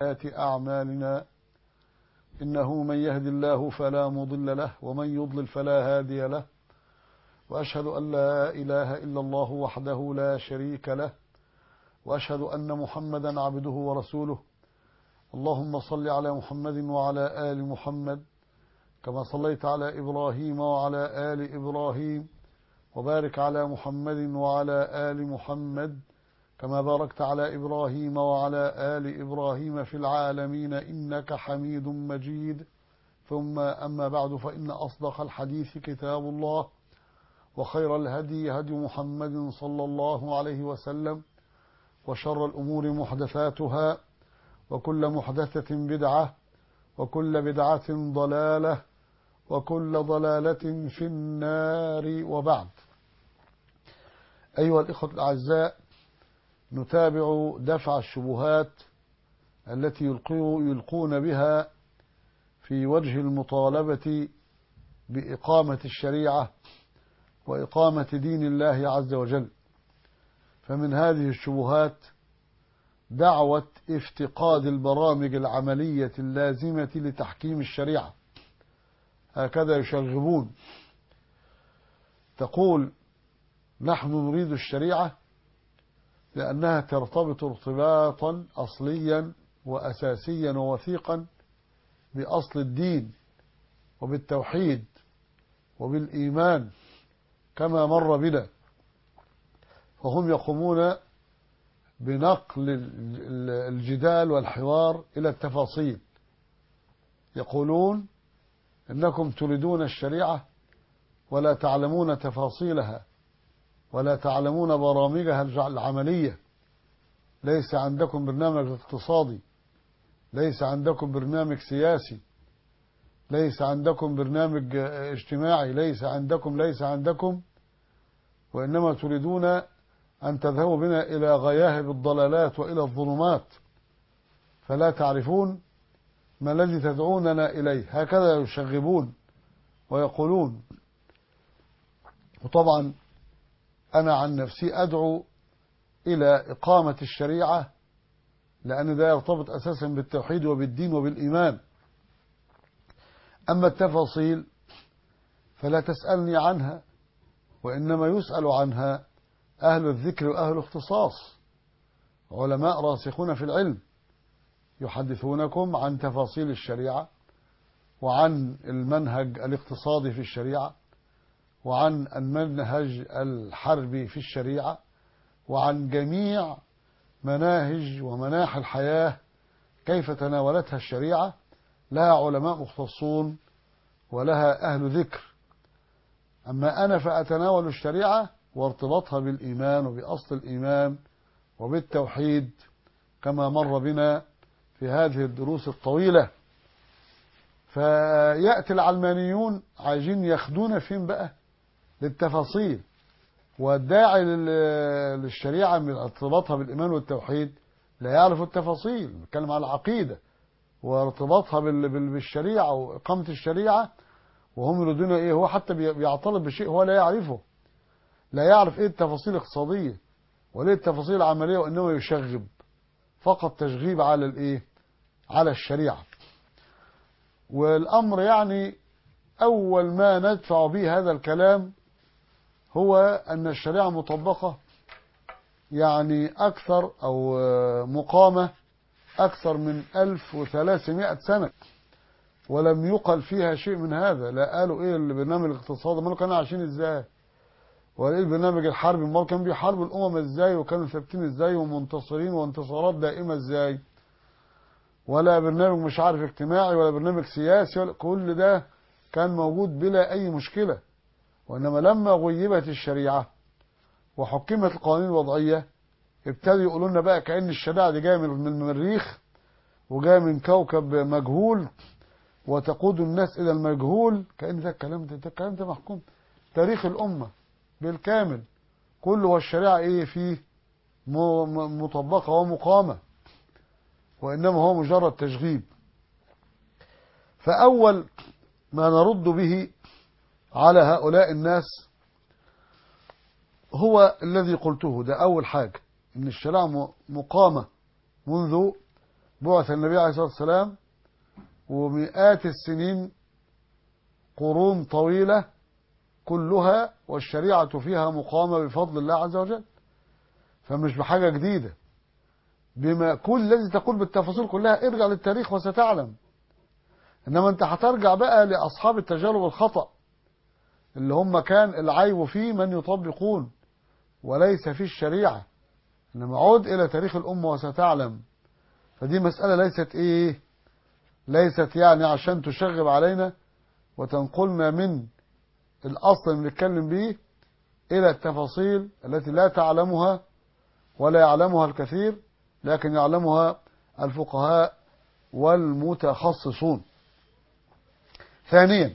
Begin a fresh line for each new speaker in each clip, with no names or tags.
أعمالنا إنه من يهد الله فلا مضل له ومن يضلل فلا هادي له، وأشهد أن لا إله إلا الله وحده لا شريك له، وأشهد أن محمدا عبده ورسوله. اللهم صل على محمد وعلى آل محمد كما صليت على إبراهيم وعلى آل إبراهيم، وبارك على محمد وعلى آل محمد كما باركت على إبراهيم وعلى آل إبراهيم في العالمين إنك حميد مجيد. ثم أما بعد، فإن أصدق الحديث كتاب الله، وخير الهدي هدي محمد صلى الله عليه وسلم، وشر الأمور محدثاتها، وكل محدثة بدعة، وكل بدعة ضلالة، وكل ضلالة في النار. وبعد، أيها الإخوة الأعزاء، نتابع دفع الشبهات التي يلقون بها في وجه المطالبة بإقامة الشريعة وإقامة دين الله عز وجل. فمن هذه الشبهات دعوة افتقاد البرامج العملية اللازمة لتحكيم الشريعة. هكذا يشغبون، تقول: نحن نريد الشريعة لأنها ترتبط ارتباطا أصليا وأساسيا ووثيقا بأصل الدين وبالتوحيد وبالإيمان كما مر بنا. فهم يقومون بنقل الجدال والحوار إلى التفاصيل، يقولون إنكم تريدون الشريعة ولا تعلمون تفاصيلها ولا تعلمون برامجها العملية. ليس عندكم برنامج اقتصادي، ليس عندكم برنامج سياسي، ليس عندكم برنامج اجتماعي، ليس عندكم، وإنما تريدون أن تذهبوا بنا إلى غياهب الضلالات وإلى الظلمات، فلا تعرفون ما الذي تدعوننا إليه. هكذا يشغبون ويقولون. وطبعا أنا عن نفسي أدعو إلى إقامة الشريعة، لأن ده يرتبط أساسا بالتوحيد وبالدين وبالإيمان. أما التفاصيل فلا تسألني عنها، وإنما يسأل عنها أهل الذكر وأهل الاختصاص، علماء راسخون في العلم يحدثونكم عن تفاصيل الشريعة، وعن المنهج الاقتصادي في الشريعة، وعن المنهج الحربي في الشريعة، وعن جميع مناهج ومناحي الحياة كيف تناولتها الشريعة. لها علماء مختصون ولها أهل ذكر. أما أنا فأتناول الشريعة وارتباطها بالإيمان وبأصل الإيمان وبالتوحيد كما مر بنا في هذه الدروس الطويلة. فيأتي العلمانيون عايزين ياخدونا فين بقى؟ للتفاصيل. والداعي للشريعة من ارتباطها بالإيمان والتوحيد لا يعرف التفاصيل. نتكلم على العقيدة وارتباطها بالشريعة وإقامة الشريعة، وهم يريدون إيه؟ هو حتى بيعترض بشيء هو لا يعرفه، لا يعرف إيه التفاصيل الاقتصادية ولا التفاصيل العملية، وإنما يشغب فقط تشغيب على الإيه؟ على الشريعة. والأمر يعني أول ما ندفع به هذا الكلام هو أن الشريعة مطبقة يعني أكثر أو مقامة أكثر من 1300 سنة، ولم يقل فيها شيء من هذا. لا قالوا إيه البرنامج الاقتصادي، ما كانوا عايشين إزاي، ولا إيه البرنامج الحربي، ما كانوا بيحاربوا الأمم إزاي، وكانوا ثابتين إزاي ومنتصرين وانتصارات دائمة إزاي، ولا برنامج مش عارف اجتماعي ولا برنامج سياسي، ولا كل ده كان موجود بلا أي مشكلة. وإنما لما غيبت الشريعة وحكمت القوانين الوضعية ابتدوا يقولوا لنا بقى كأن الشريعة دي جاية من المريخ وجاية من كوكب مجهول وتقود الناس إلى المجهول. كأن ده الكلام ده محكوم تاريخ الأمة بالكامل كله، والشريعة إيه فيه مطبقة ومقامة، وإنما هو مجرد تشغيب. فأول ما نرد به على هؤلاء الناس هو الذي قلته. ده أول حاجة، إن الشريعة مقامة منذ بعث النبي عليه الصلاة والسلام ومئات السنين، قرون طويلة كلها والشريعة فيها مقامة بفضل الله عز وجل، فمش بحاجة جديدة. بما كل الذي تقول بالتفاصيل كلها ارجع للتاريخ وستعلم. إنما أنت هترجع بقى لأصحاب التجارب الخطأ اللي هم كان العيب فيه من يطبقون وليس في الشريعة. إنما عود إلى تاريخ الأمة وستعلم. فدي مسألة ليست يعني عشان تشغب علينا وتنقلنا من الأصل اللي بنتكلم به إلى التفاصيل التي لا تعلمها ولا يعلمها الكثير، لكن يعلمها الفقهاء والمتخصصون. ثانيا،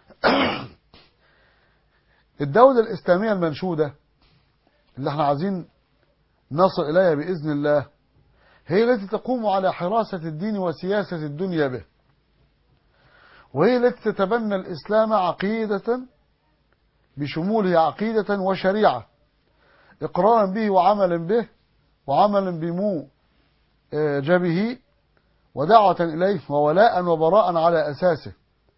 الدولة الإسلامية المنشودة اللي احنا عايزين نصل إليها بإذن الله هي التي تقوم على حراسة الدين وسياسة الدنيا به، وهي التي تتبنى الإسلام عقيدة بشموله عقيدة وشريعة، إقرارا به وعملا به وعملا بموجبه ودعوة إليه وولاء وبراء على أساسه.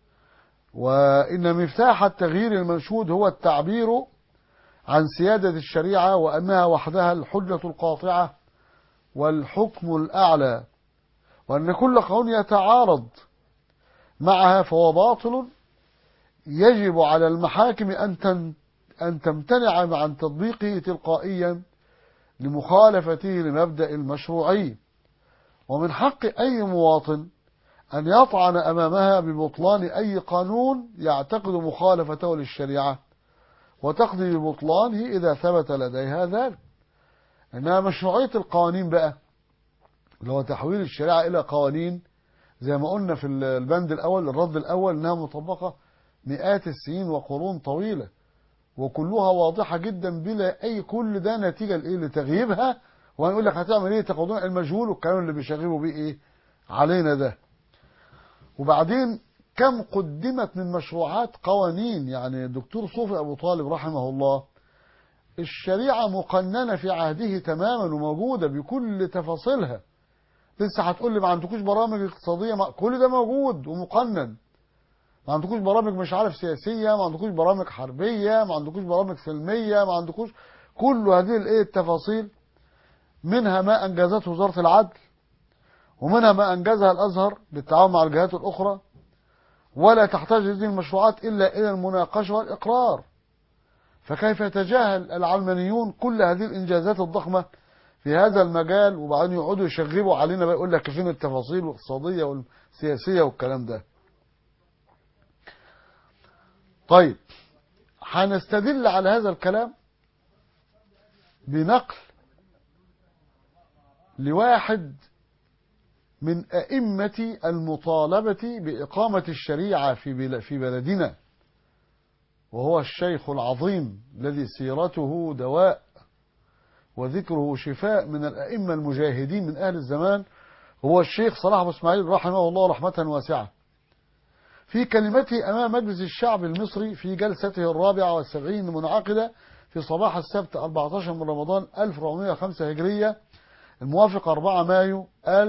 وإن مفتاح التغيير المنشود هو التعبير عن سيادة الشريعة وأنها وحدها الحجة القاطعة والحكم الأعلى، وأن كل قانون يتعارض معها فهو باطل يجب على المحاكم أن تمتنع عن تطبيقه تلقائيا لمخالفته لمبدأ المشروعية. ومن حق أي مواطن أن يطعن أمامها ببطلان أي قانون يعتقد مخالفته للشريعة وتقضي ببطلانه إذا ثبت لديها ذلك. إنها مشروعية القوانين بقى اللي هو تحويل الشريعة إلى قوانين، زي ما قلنا في البند الأول الرد الأول، إنها مطبقة مئات السنين وقرون طويلة وكلها واضحة جدا بلا أي كل ده نتيجة لتغييبها. وهنقول لك هتعمل إيه؟ تقودون المجهول والكلام اللي بيشغلوا بيه إيه علينا ده. وبعدين كم قدمت من مشروعات قوانين. يعني الدكتور صوفي أبو طالب رحمه الله الشريعة مقننة في عهده تماما وموجودة بكل تفاصيلها. لسه هتقول لي ما عندكوش برامج اقتصادية؟ كل ده موجود ومقنن. ما عندكوش برامج مش عارف سياسية، ما عندكوش برامج حربية، ما عندكوش برامج سلمية، ما عندكوش كل هذه التفاصيل. منها ما أنجزته وزارة العدل، ومنها ما أنجزها الأزهر بالتعاون مع الجهات الأخرى، ولا تحتاج هذه المشروعات إلا إلى المناقشة والإقرار. فكيف يتجاهل العلمانيون كل هذه الإنجازات الضخمة في هذا المجال وبعدين يقعدوا يشغبوا علينا بقى يقول لك فين التفاصيل الاقتصادية والسياسية والكلام ده. طيب، هنستدل على هذا الكلام بنقل لواحد من أئمة المطالبة بإقامة الشريعة في بلدنا، وهو الشيخ العظيم الذي سيرته دواء وذكره شفاء من الأئمة المجاهدين من أهل الزمان، هو الشيخ صلاح أبو إسماعيل رحمه الله رحمة واسعة. في كلمته أمام مجلس الشعب المصري في جلسته 74 المنعقدة في صباح السبت 14 من رمضان 1405 هجرية الموافق 4 مايو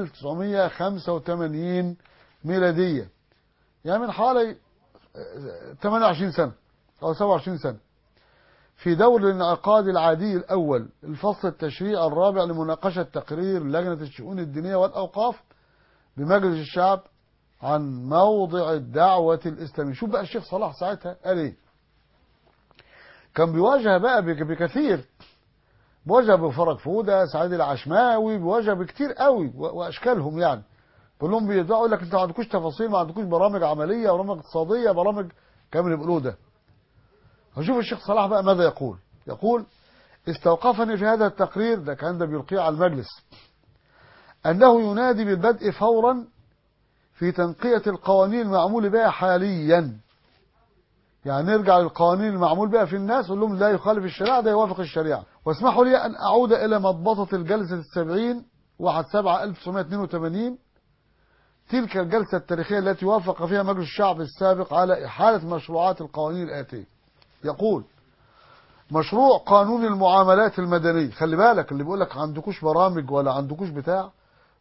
1985 ميلادية، يعني من حوالي 28 سنة أو 27 سنة، في دور الانعقاد العادي الأول الفصل التشريع الرابع لمناقشة تقرير لجنة الشؤون الدينية والأوقاف بمجلس الشعب عن موضع الدعوة الإسلامية. شوف بقى الشيخ صلاح ساعتها قال إيه. كان بيواجه بقى بكثير، بيواجه بفرج فودة، سعيد العشماوي، بيواجه بكتير قوي وأشكالهم. يعني كلهم بيدعوا يقول لك انتوا ما عندكوش تفاصيل، ما عندكوش برامج عملية، برامج اقتصادية، برامج كامل اللي بيقولوه ده. هشوف الشيخ صلاح بقى ماذا يقول. يقول: استوقفني في هذا التقرير، ده كان ده بيلقيه على المجلس، أنه ينادي بالبدء فورا في تنقية القوانين المعمول بها حاليا. يعني نرجع للقوانين المعمول بها في الناس، قول لهم لا يخالف الشريعة، ده يوافق الشريعة. واسمحوا لي أن أعود إلى مضبطة الجلسة 70 1/7/1982، تلك الجلسة التاريخية التي وافق فيها مجلس الشعب السابق على إحالة مشروعات القوانين الآتية. يقول: مشروع قانون المعاملات المدنية. خلي بالك اللي بيقول لك عندكوش برامج ولا عندكوش بتاع،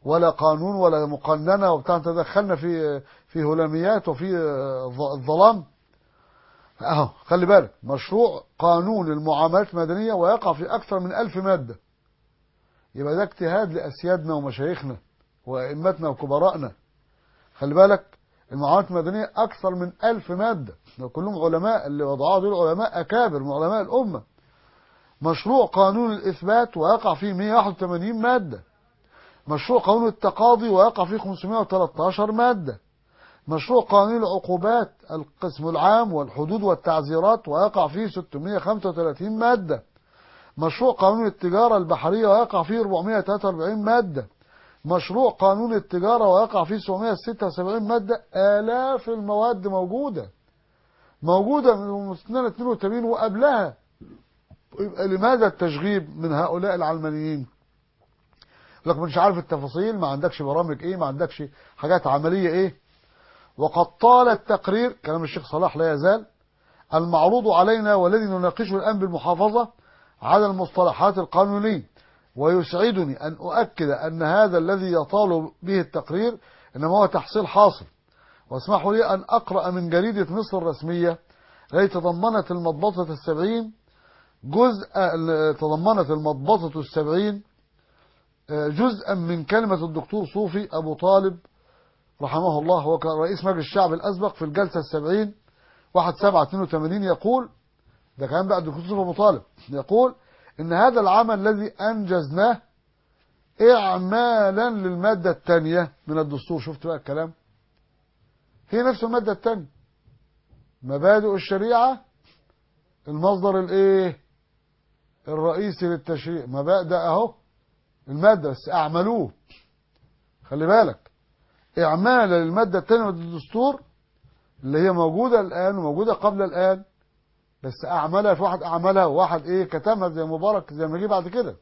ولا قانون ولا مقننة وبتاع، تدخلنا في هلاميات وفي الظلام. اهو خلي بالك، مشروع قانون المعاملات المدنية ويقع في أكثر من 1000 مادة. يبقى ده اجتهاد لأسيادنا ومشايخنا وأئمتنا وكبرائنا. خلي بالك، المعاملات المدنية أكثر من 1000 مادة، كلهم علماء، اللي وضعوها دول علماء أكابر من علماء الأمة. مشروع قانون الإثبات ويقع فيه 181 مادة. مشروع قانون التقاضي ويقع فيه 513 مادة. مشروع قانون العقوبات القسم العام والحدود والتعزيرات ويقع فيه 635 مادة. مشروع قانون التجارة البحرية ويقع فيه 443 مادة. مشروع قانون التجارة ويقع فيه 776 مادة. آلاف المواد موجودة من سنة 82 وقبلها. يبقى لماذا التشغيب من هؤلاء العلمانيين؟ لك مش عارف التفاصيل، ما عندكش برامج ايه، ما عندكش حاجات عملية ايه. وقد طال التقرير، كلام الشيخ صلاح لا يزال، المعروض علينا والذي نناقشه الآن بالمحافظة على المصطلحات القانونية. ويسعدني أن أؤكد أن هذا الذي يطال به التقرير إنما هو تحصيل حاصل. واسمحوا لي أن أقرأ من جريدة مصر الرسمية التي تضمنت المضبطة 70 جزءا من كلمة الدكتور صوفي أبو طالب رحمه الله، هو كان رئيس مجلس الشعب الأسبق في الجلسة 70 1/7/82. يقول، ده كان بقى الدكتور صوفي أبو طالب، يقول إن هذا العمل الذي أنجزناه إعمالا للمادة الثانية من الدستور. شفت بقى الكلام، هي نفس المادة الثانية، مبادئ الشريعة المصدر الايه الرئيسي للتشريع، مبادئ اهو المادة، بس اعملوه. خلي بالك، اعمالا للمادة الثانية من الدستور اللي هي موجودة الآن وموجودة قبل الآن، بس أعملها في واحد أعملها وواحد إيه كتمها زي مبارك زي ما جه بعد كده.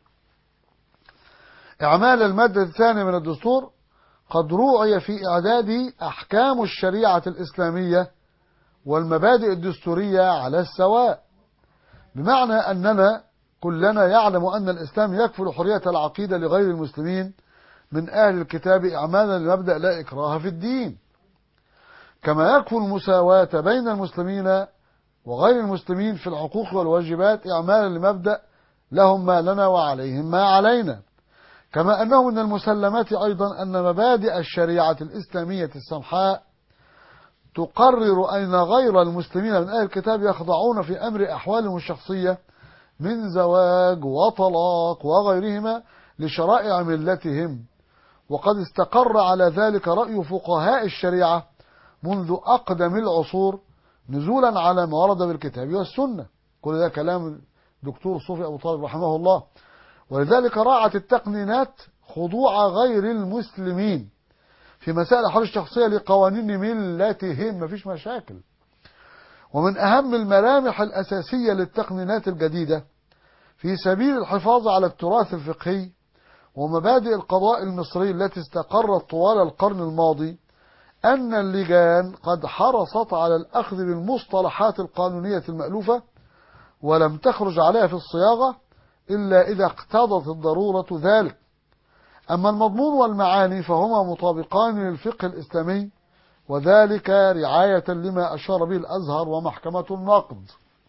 إعمال المادة الثانية من الدستور قد روعي في إعداد أحكام الشريعة الإسلامية والمبادئ الدستورية على السواء، بمعنى أننا كلنا يعلم أن الإسلام يكفل حرية العقيدة لغير المسلمين من أهل الكتاب إعمالا لمبدأ لا إكراه في الدين، كما يكفل المساواة بين المسلمين وغير المسلمين في الحقوق والواجبات إعمالا لمبدأ لهم ما لنا وعليهم ما علينا، كما أنه من المسلمات أيضا أن مبادئ الشريعة الإسلامية السمحاء تقرر أن غير المسلمين من أهل الكتاب يخضعون في أمر أحوالهم الشخصية من زواج وطلاق وغيرهما لشرائع ملتهم، وقد استقر على ذلك رأي فقهاء الشريعة منذ أقدم العصور نزولا على ما ورد بالكتاب والسنة. كل ده كلام دكتور صوفي أبو طالب رحمه الله. ولذلك راعت التقنينات خضوع غير المسلمين في مسائل الأحوال الشخصية لقوانين ملتهم، مفيش مشاكل. ومن أهم الملامح الأساسية للتقنينات الجديدة في سبيل الحفاظ على التراث الفقهي ومبادئ القضاء المصري التي استقرت طوال القرن الماضي أن اللجان قد حرصت على الأخذ بالمصطلحات القانونية المألوفة ولم تخرج عليها في الصياغة إلا إذا اقتضت الضرورة ذلك. أما المضمون والمعاني فهما مطابقان للفقه الإسلامي، وذلك رعاية لما أشار به الأزهر ومحكمة النقد.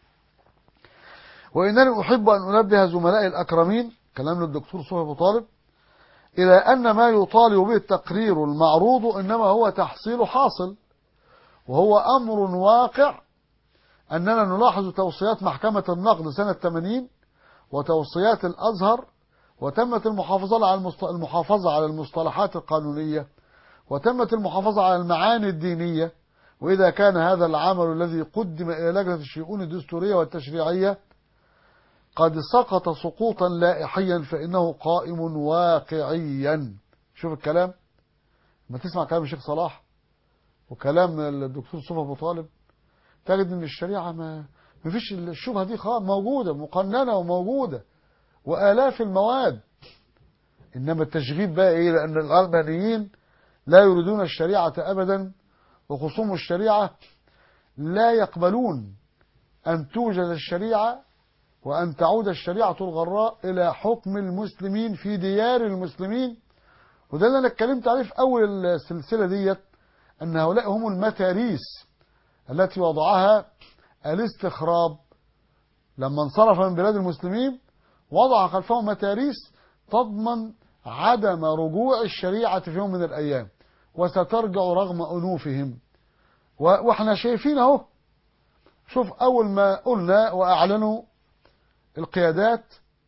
وإنني أحب أن أنبه زملائي الأكرمين، كلام للدكتور صوفي أبو طالب، إلى أن ما يطالب به التقرير المعروض إنما هو تحصيل حاصل، وهو أمر واقع أننا نلاحظ توصيات محكمة النقد سنة 80 وتوصيات الأزهر، وتمت المحافظة على المصطلحات القانونية، وتمت المحافظة على المعاني الدينية. وإذا كان هذا العمل الذي قدم إلى لجنة الشؤون الدستورية والتشريعية قد سقط سقوطا لائحيا فإنه قائم واقعيا. شوف الكلام، ما تسمع كلام الشيخ صلاح وكلام الدكتور صوفي أبو طالب تجد ان الشريعة ما فيش الشبهة دي موجودة مقننة وموجودة وآلاف المواد. إنما التشغيب بقى إيه؟ لأن العلمانيين لا يريدون الشريعة أبدا، وخصوم الشريعة لا يقبلون أن توجد الشريعة وأن تعود الشريعة الغراء إلى حكم المسلمين في ديار المسلمين وده اللي انا اتكلمت عليه في اول السلسله ديت، ان هؤلاء هم المتاريس التي وضعها الاستخراب لما انصرف من بلاد المسلمين، وضع خلفهم متاريس تضمن عدم رجوع الشريعة في يوم من الأيام، وسترجع رغم أنوفهم. واحنا شايفين اهو. شوف أول ما قلنا وأعلنوا القيادات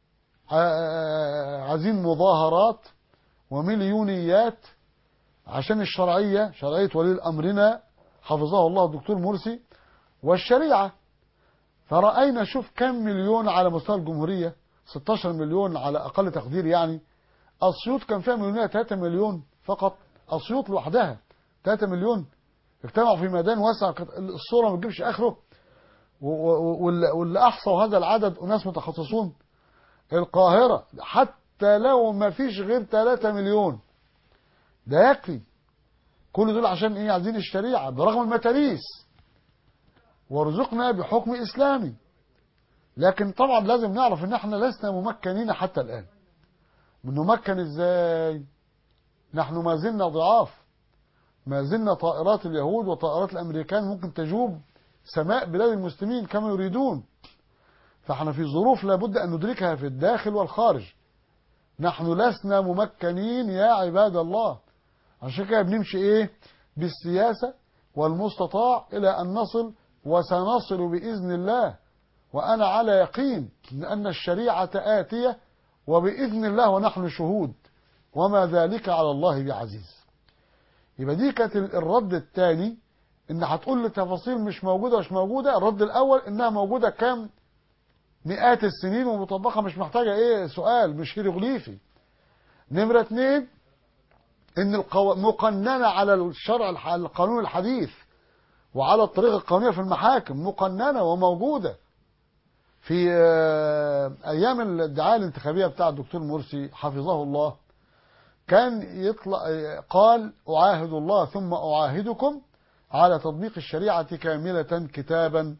عايزين مظاهرات ومليونيات عشان الشرعية، شرعية ولي أمرنا حفظه الله الدكتور مرسي والشريعة، فرأينا شوف كم مليون على مستوى الجمهورية، 16 مليون على أقل تقدير يعني. أسيوط كان فيها مليونية 3 مليون فقط، أسيوط لوحدها 3 مليون اجتمعوا في ميدان واسع، الصورة ما تجيبش آخره. واللي أحصوا هذا العدد أناس متخصصون. القاهرة حتى لو ما فيش غير 3 مليون ده يكفي. كل دول عشان ايه؟ عايزين الشريعة برغم المتاريس، وارزقنا بحكم إسلامي. لكن طبعا لازم نعرف ان احنا لسنا ممكنين حتى الآن. نمكن ازاي؟ نحن ما زلنا ضعاف، ما زلنا طائرات اليهود وطائرات الأمريكان ممكن تجوب سماء بلاد المسلمين كما يريدون. فاحنا في ظروف لابد أن ندركها في الداخل والخارج. نحن لسنا ممكنين يا عباد الله. عشان كده بنمشي ايه؟ بالسياسة والمستطاع إلى أن نصل، وسنصل بإذن الله. وأنا على يقين أن الشريعة آتية وبإذن الله ونحن شهود، وما ذلك على الله بعزيز. يبقى دي كانت الرد الثاني، إن هتقول لي تفاصيل مش موجودة مش موجودة. الرد الأول إنها موجودة كام مئات السنين ومطبقة، مش محتاجة ايه سؤال، مش هيروغليفي. نمرة 2 إن مقننة على الشرع القانون الحديث وعلى الطريقة القانونية في المحاكم، مقننة وموجودة. في أيام الدعاية الانتخابية بتاع الدكتور مرسي حفظه الله، كان يطلع قال: أعاهد الله ثم أعاهدكم على تطبيق الشريعة كاملة كتابا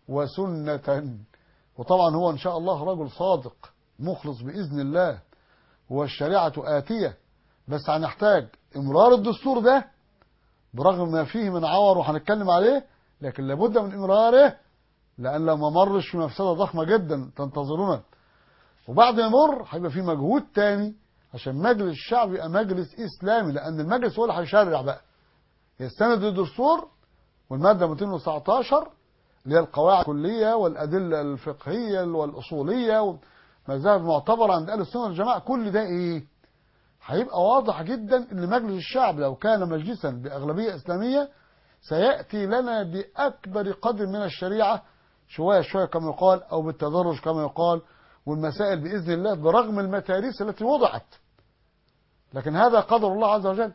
وسنة. وطبعا هو إن شاء الله رجل صادق مخلص بإذن الله، والشريعة آتية، بس هنحتاج إمرار الدستور ده برغم ما فيه من عور وهنتكلم عليه، لكن لابد من إمراره، لأن لو ما مرش في مفسدة ضخمة جدا تنتظرنا. وبعد ما يمر هيبقى في مجهود تاني عشان مجلس الشعب يبقى مجلس إسلامي، لأن المجلس هو اللي هيشرع بقى، يستند للدستور والمادة 219 اللي هي القواعد الكلية والأدلة الفقهية والأصولية والمذاهب المعتبرة عند أهل السنة والجماعة. كل ده إيه؟ هيبقى واضح جدا ان مجلس الشعب لو كان مجلسا بأغلبية إسلامية سيأتي لنا بأكبر قدر من الشريعة، شوية شوية كما يقال، أو بالتدرج كما يقال، والمسائل بإذن الله برغم المتاريس التي وضعت. لكن هذا قدر الله عز وجل،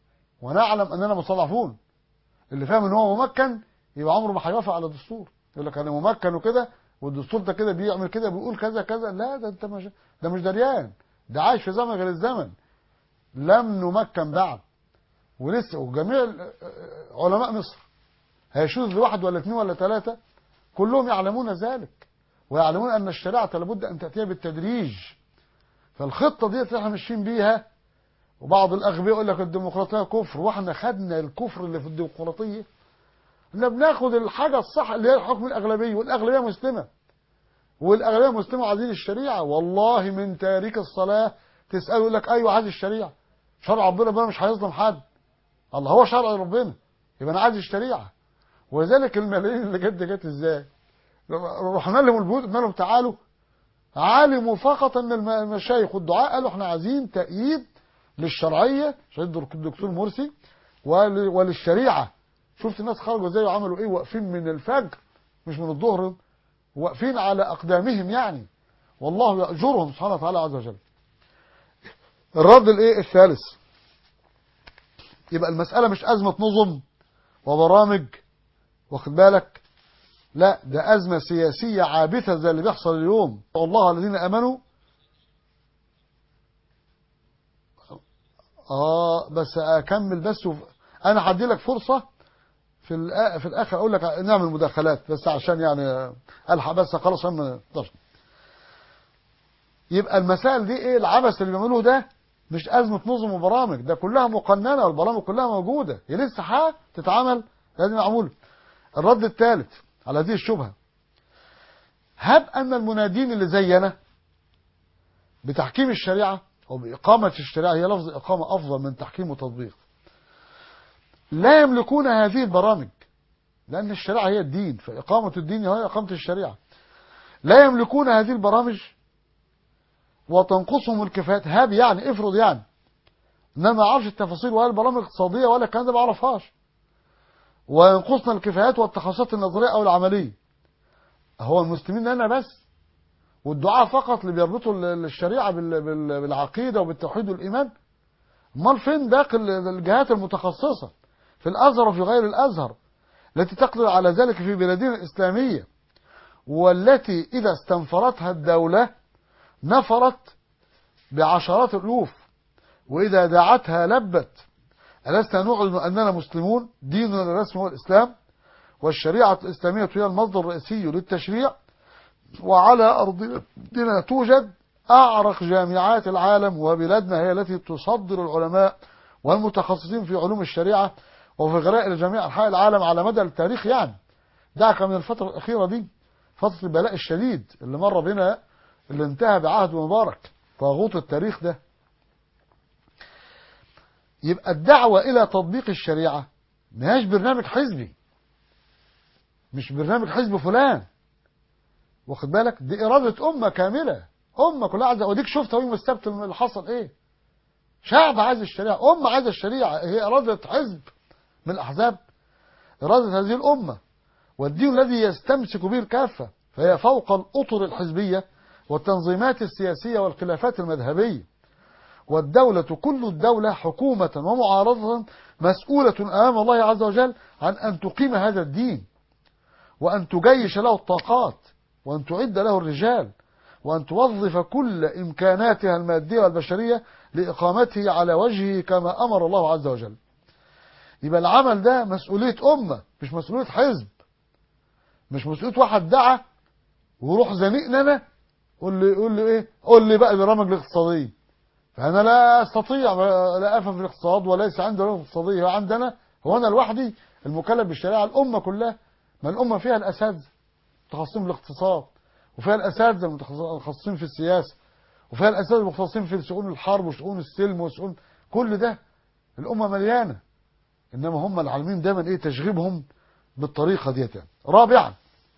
ونعلم أننا مستضعفون. اللي فاهم ان هو ممكن يبقى عمره ما هيوافق على الدستور، يقول لك انا ممكن وكده، والدستور ده كده بيعمل كده بيقول كذا كذا. لا، ده انت مش دريان، ده عايش في زمن غير الزمن. لم نمكن بعد، ولسه. وجميع علماء مصر هيشوذ واحد ولا اثنين ولا ثلاثة، كلهم يعلمون ذلك، ويعلمون أن الشريعة لابد أن تأتيها بالتدريج. فالخطة دي اللي احنا ماشيين بيها. وبعض الأغبياء يقول لك الديمقراطية كفر، واحنا خدنا الكفر اللي في الديمقراطية. احنا بناخد الحاجة الصح اللي هي حكم الأغلبية، والأغلبية مسلمة، والأغلبية مسلمة عايزين الشريعة. والله من تاريخ الصلاة تسأله يقول لك أيوة عايز الشريعة، شرع ربنا مش هيظلم حد، الله هو شرع ربنا، يبقى انا عايز الشريعه. ولذلك الملايين اللي جت ازاي؟ رحنا لهم البيوت قلنا لهم تعالوا، علموا فقط ان المشايخ والدعاء قالوا احنا عايزين تأييد للشرعيه، شهيد الدكتور مرسي، وللشريعه. شفت الناس خرجوا ازاي وعملوا ايه؟ واقفين من الفجر مش من الظهر، واقفين على اقدامهم يعني، والله يأجرهم سبحانه وتعالى عز وجل. الرد الايه الثالث، يبقى المسألة مش أزمة نظم وبرامج، واخد بالك، لا، ده أزمة سياسية عابثة زي اللي بيحصل اليوم. الله الذين آمنوا. بس أكمل بس أنا هدي لك فرصة في الآخر أقول لك نعمل مداخلات، بس عشان يعني ألحق بس خلاص هم 11. يبقى المسائل دي إيه العبث اللي بيعملوه ده؟ مش أزمة نظم وبرامج، ده كلها مقننة والبرامج كلها موجودة، هي لسه تتعمل لازم معمول. الرد الثالث على هذه الشبهة: هب أن المنادين اللي زينا بتحكيم الشريعة وبإقامة الشريعة، هي لفظ إقامة أفضل من تحكيم وتطبيق، لا يملكون هذه البرامج، لأن الشريعة هي الدين، فإقامة الدين هي إقامة الشريعة، لا يملكون هذه البرامج وتنقصهم الكفاءات. هاب يعني افرض يعني ان انا ما اعرفش التفاصيل ولا البرامج الاقتصاديه ولا الكلام ده ما اعرفهاش، وينقصنا الكفاءات والتخصصات النظريه او العمليه. هو المسلمين انا بس والدعاء فقط اللي بيربطوا الشريعه بالعقيده وبالتوحيد والايمان؟ امال فين باقي الجهات المتخصصه في الازهر وفي غير الازهر التي تقدر على ذلك في بلادنا الاسلاميه، والتي اذا استنفرتها الدوله نفرت بعشرات الالوف، وإذا دعتها لبت. ألسنا نعلن أننا مسلمون، ديننا الرسمي هو الإسلام، والشريعة الإسلامية هي المصدر الرئيسي للتشريع، وعلى أرضنا توجد أعرق جامعات العالم، وبلادنا هي التي تصدر العلماء والمتخصصين في علوم الشريعة وفي غرائل جميع أنحاء العالم على مدى التاريخ. يعني دعك من الفترة الأخيرة دي، فترة البلاء الشديد اللي مر بنا، اللي انتهى بعهد مبارك طاغوت التاريخ ده. يبقى الدعوة إلى تطبيق الشريعة ما هيش برنامج حزبي، مش برنامج حزب فلان، واخد بالك؟ دي إرادة أمة كاملة، أمة كلها عايزة. وديك شفت يوم السبت اللي حصل إيه؟ شعب عايز الشريعة، أمة عايزة الشريعة، هي إرادة حزب من الأحزاب؟ إرادة هذه الأمة والدين الذي يستمسك به الكافة، فهي فوق الأطر الحزبية والتنظيمات السياسية والخلافات المذهبية. والدولة كل الدولة حكومة ومعارضة مسؤولة أمام الله عز وجل عن أن تقيم هذا الدين، وأن تجيش له الطاقات، وأن تعد له الرجال، وأن توظف كل إمكاناتها المادية والبشرية لإقامته على وجهه كما أمر الله عز وجل. يبقى العمل ده مسؤولية أمة، مش مسؤولية حزب، مش مسؤولية واحد دعا وروح زنقنا أنا قول لي بقى البرامج الاقتصادية. فأنا لا أستطيع، لا أفهم في الاقتصاد وليس عندي علوم اقتصادية. هو أنا لوحدي المكلف بالشريعة؟ الأمة كلها، ما الأمة فيها الأساتذة متخصصين في الاقتصاد، وفيها الأساتذة متخصصين في السياسة، وفيها الأساتذة المتخصصين في شؤون الحرب وشؤون السلم وشؤون كل ده. الأمة مليانة، إنما هم العالمين دايما تشغيبهم بالطريقة ديت. يعني رابعا: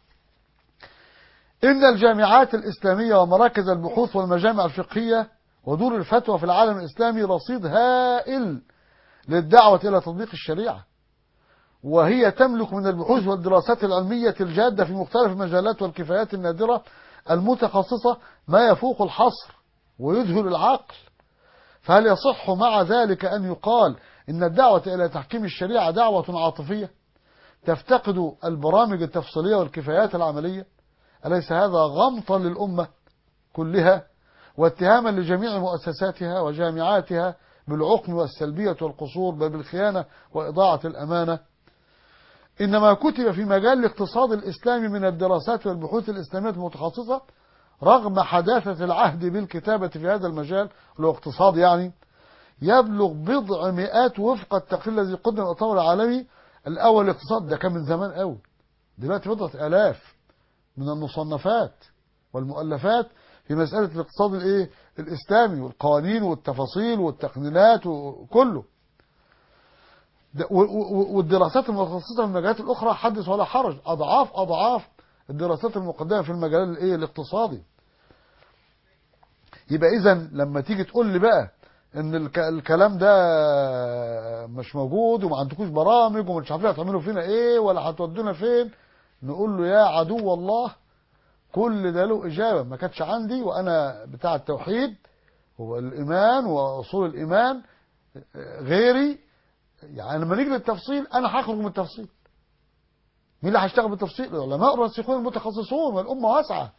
إن الجامعات الإسلامية ومراكز البحوث والمجامع الفقهية ودور الفتوى في العالم الإسلامي رصيد هائل للدعوة إلى تطبيق الشريعة، وهي تملك من البحوث والدراسات العلمية الجادة في مختلف المجالات والكفايات النادرة المتخصصة ما يفوق الحصر ويذهل العقل. فهل يصح مع ذلك أن يقال إن الدعوة إلى تحكيم الشريعة دعوة عاطفية تفتقد البرامج التفصيلية والكفايات العملية؟ أليس هذا غمطا للأمة كلها واتهاما لجميع مؤسساتها وجامعاتها بالعقم والسلبية والقصور، بل بالخيانة وإضاعة الأمانة؟ إنما كتب في مجال الاقتصاد الإسلامي من الدراسات والبحوث الإسلامية المتخصصة رغم حداثة العهد بالكتابة في هذا المجال الاقتصاد، يعني يبلغ بضع مئات وفق التقرير الذي قدم التطور العالمي الأول الاقتصاد. ده كان من زمان قوي، دلوقتي بضعة آلاف من المصنفات والمؤلفات في مسألة الاقتصاد الإسلامي والقوانين والتفاصيل والتقنينات وكله. والدراسات المتخصصة في المجالات الأخرى حدث ولا حرج، أضعاف الدراسات المقدمة في المجال الاقتصادي. يبقى إذا لما تيجي تقول لي بقى إن الكلام ده مش موجود وما عندكوش برامج ومش عارفين هتعملوا فينا إيه ولا هتودونا فين، نقول له يا عدو الله كل ده له إجابة ما كانتش عندي، وأنا بتاع التوحيد والإيمان وأصول الإيمان غيري. يعني لما نيجي للتفصيل أنا هخرج من التفصيل. مين اللي هيشتغل بالتفصيل؟ العلماء الراسخون المتخصصون، والأمة واسعة.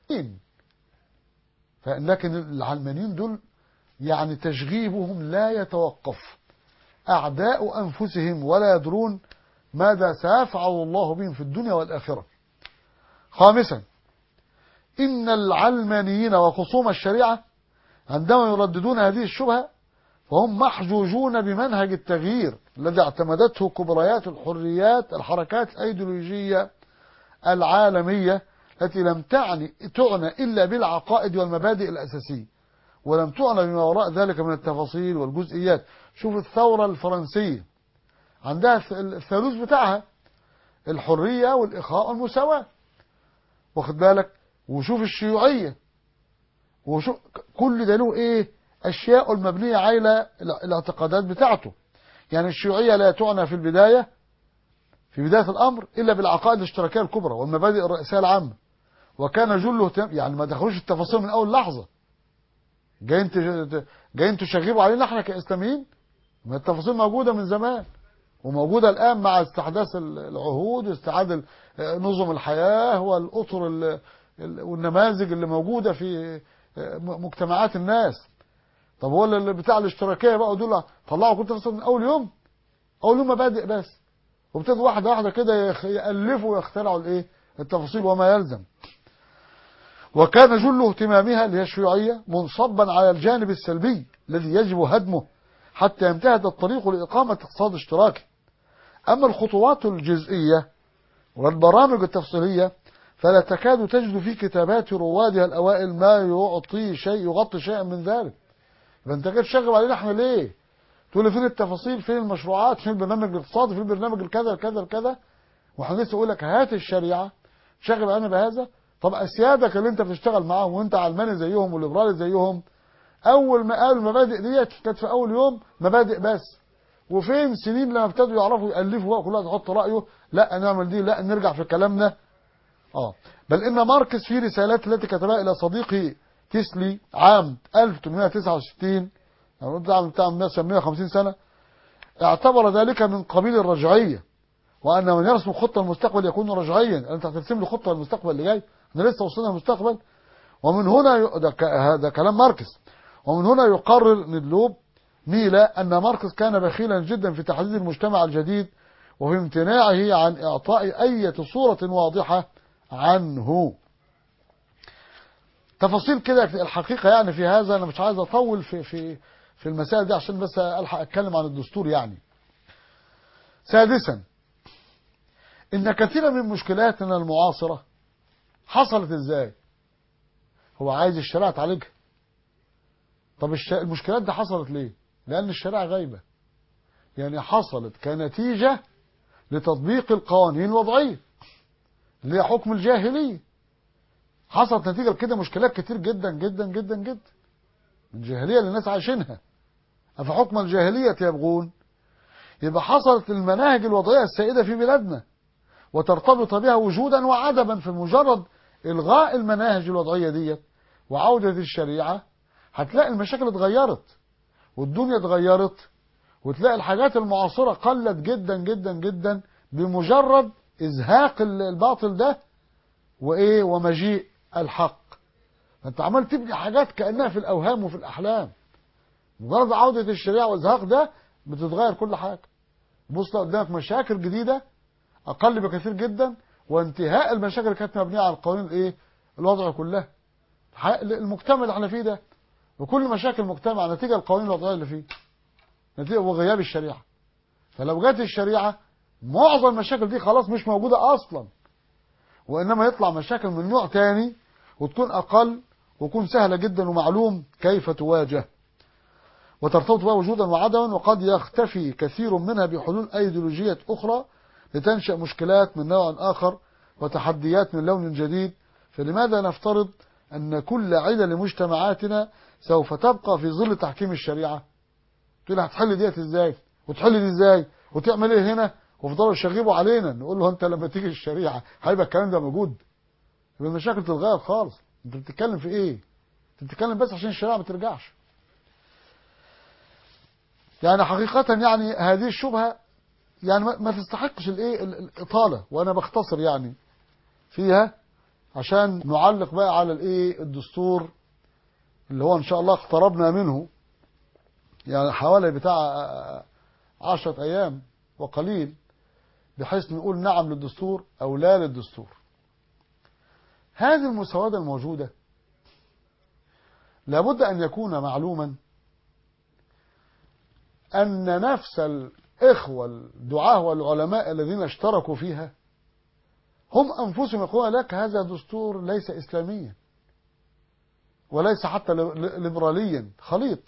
لكن العلمانيين دول يعني تشغيبهم لا يتوقف، أعداء أنفسهم ولا يدرون ماذا سيفعل الله بهم في الدنيا والآخرة. خامسا: إن العلمانيين وخصوم الشريعة عندما يرددون هذه الشبهة فهم محجوجون بمنهج التغيير الذي اعتمدته كبريات الحريات الحركات الأيديولوجية العالمية التي لم تعنى إلا بالعقائد والمبادئ الأساسية، ولم تعنى بما وراء ذلك من التفاصيل والجزئيات. شوف الثورة الفرنسية عندها الثالوث بتاعها الحرية والإخاء والمساواة، واخد بالك؟ وشوف الشيوعية، وشوف كل ده له ايه؟ اشياء المبنية على الاعتقادات بتاعته. يعني الشيوعية لا تعنى في بداية الامر الا بالعقائد الاشتراكية الكبرى والمبادئ الرئيسية العامة، وكان جله يعني ما دخلوش التفاصيل من اول لحظة. جايين تشغبوا علينا احنا كاسلاميين؟ ما التفاصيل موجودة من زمان، وموجودة الآن مع استحداث العهود واستعادة نظم الحياة والأطر والنماذج اللي موجودة في مجتمعات الناس. طب هو اللي بتاع الاشتراكية بقى دول طلعوا كل تفاصيل من أول يوم مبادئ بس، وابتدوا واحدة واحدة كده يألفوا ويخترعوا التفاصيل وما يلزم. وكان جل اهتمامها اللي هي الشيوعية منصبا على الجانب السلبي الذي يجب هدمه حتى يمتهد الطريق لإقامة اقتصاد اشتراكي. أما الخطوات الجزئية والبرامج التفصيلية فلا تكاد تجد في كتابات روادها الأوائل ما يغطي شيئا من ذلك. فأنت كده تشغل علينا احنا ليه؟ تقول لي فين التفاصيل، فين المشروعات، فين البرنامج الاقتصادي، فين البرنامج الكذا الكذا الكذا، واحنا لسه اقول لك هات الشريعة شغل علينا بهذا. طب أسيادك اللي انت بتشتغل معاهم وانت علماني زيهم وليبرالي زيهم، أول ما قالوا المبادئ ديت كانت في أول يوم مبادئ بس، وفين سنين لما ابتدوا يعرفوا يألفوا بقى كل واحد يحط رأيه، لا نعمل دي، لا نرجع في كلامنا. بل إن ماركس في رسالات التي كتبها إلى صديقي تيسلي عام 1869 يعني بتاع 150 سنة اعتبر ذلك من قبيل الرجعية، وأن من يرسم خطة المستقبل يكون رجعيا. أنت هترسم لي خطة المستقبل اللي جاي، احنا لسه وصلنا للمستقبل. ومن هنا هذا كلام ماركس. ومن هنا يقرر ندلوب ميلا أن ماركس كان بخيلا جدا في تحديد المجتمع الجديد وفي امتناعه عن إعطاء أي صورة واضحة عنه. تفاصيل كده الحقيقة يعني في هذا، أنا مش عايز أطول في المسائل دي عشان بس ألحق أتكلم عن الدستور. يعني سادسا، إن كثيرا من مشكلاتنا المعاصرة حصلت إزاي؟ هو عايز الشريعة تعالجها. طب المشكلات دي حصلت ليه؟ لأن الشريعة غايبة، يعني حصلت كنتيجة لتطبيق القوانين الوضعية اللي هي حكم الجاهلية. حصلت نتيجة لكده مشكلات كتير جدا جدا جدا جدا من الجاهلية اللي الناس عايشينها. أفحكم الجاهلية يبغون؟ يبقى حصلت المناهج الوضعية السائدة في بلادنا وترتبط بها وجودا وعدما. في مجرد إلغاء المناهج الوضعية ديت وعودة الشريعة هتلاقي المشاكل اتغيرت والدنيا اتغيرت، وتلاقي الحاجات المعاصرة قلت جدا جدا جدا بمجرد إزهاق الباطل ده ومجيء الحق. انت عمال تبني حاجات كأنها في الأوهام وفي الأحلام. مجرد عودة الشريعة وإزهاق ده بتتغير كل حاجة. بص قدامك مشاكل جديدة أقل بكثير جدا، وانتهاء المشاكل اللي كانت مبنية على القوانين الوضع كلها. المجتمع اللي احنا فيه ده وكل مشاكل المجتمع نتيجة القوانين الوضعية اللي فيه، نتيجة وغياب الشريعة. فلو جت الشريعة معظم المشاكل دي خلاص مش موجودة أصلا، وإنما يطلع مشاكل من نوع تاني وتكون أقل وتكون سهلة جدا ومعلوم كيف تواجه وترتبط بها وجودا وعدما، وقد يختفي كثير منها بحلول أيديولوجية أخرى لتنشأ مشكلات من نوع آخر وتحديات من لون جديد. فلماذا نفترض أن كل عدة لمجتمعاتنا سوف تبقى في ظل تحكيم الشريعة؟ تقول هتحل ديت ازاي وتحل دي ازاي وتعمل ايه هنا، وفضلوا يشغبوا علينا نقول له انت لما تيجي الشريعة هيبقى الكلام ده موجود؟ يبقى المشاكل تتغير خالص. انت بتتكلم في ايه؟ انت بتتكلم بس عشان الشريعة ما ترجعش. يعني حقيقة يعني هذه الشبهة يعني ما تستحقش الإطالة، وانا بختصر يعني فيها عشان نعلق بقى على الدستور اللي هو ان شاء الله اقتربنا منه يعني حوالي بتاع 10 أيام وقليل، بحيث نقول نعم للدستور أو لا للدستور. هذه المسودة الموجودة لابد أن يكون معلوما أن نفس الإخوة الدعاة والعلماء الذين اشتركوا فيها هم أنفسهم يقولون لك هذا دستور ليس إسلاميا وليس حتى ليبراليا، خليط.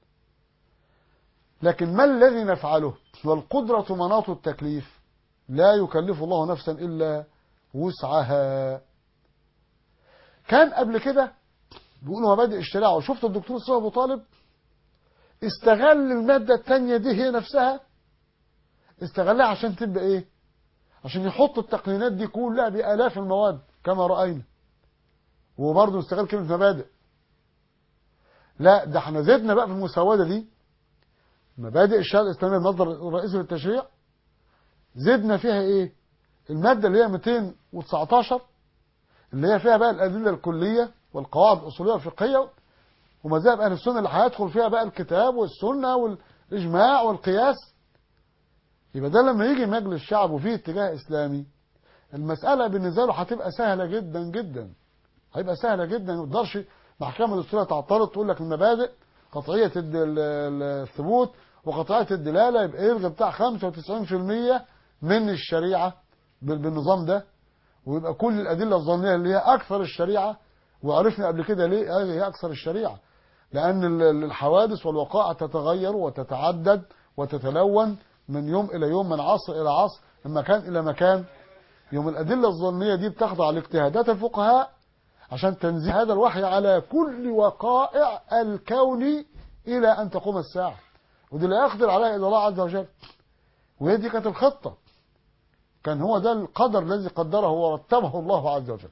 لكن ما الذي نفعله؟ والقدرة مناط التكليف، لا يكلف الله نفسا إلا وسعها. كان قبل كده بيقولوا مبادئ الشريعة، وشفت الدكتور صالح أبو طالب استغل المادة التانية دي هي نفسها، استغلها عشان تبقى ايه؟ عشان يحط التقنينات دي كلها بآلاف المواد كما رأينا، وبرضه استغل كلمة مبادئ. لا، ده احنا زدنا بقى في المسودة دي مبادئ الشريعة الإسلامية المصدر الرئيسي للتشريع، زدنا فيها ايه؟ المادة اللي هي 219 اللي هي فيها بقى الأدلة الكلية والقواعد الأصولية والفقهية ومذاهب أهل السنة اللي هيدخل فيها بقى الكتاب والسنة والإجماع والقياس. يبقى ده لما يجي مجلس الشعب وفيه اتجاه إسلامي، المسألة بالنسبة له هتبقى سهلة جدا جدا، هيبقى سهلة جدا. ما تقدرش محكمة دستورية تعترض تقول لك المبادئ قطعية الثبوت وقطعية الدلالة، يبقى يلغي بتاع 95% من الشريعة بالنظام ده، ويبقى كل الأدلة الظنية اللي هي أكثر الشريعة. وعرفنا قبل كده ليه هي أكثر الشريعة، لأن الحوادث والوقائع تتغير وتتعدد وتتلون من يوم إلى يوم، من عصر إلى عصر، من مكان إلى مكان. يوم الأدلة الظنية دي بتخضع لاجتهادات الفقهاء عشان تنزيه هذا الوحي على كل وقائع الكون إلى أن تقوم الساعة، ودي لا يقدر عليها إلا الله عز وجل. وهي دي كانت الخطة، كان هو ده القدر الذي قدره ورتبه الله عز وجل.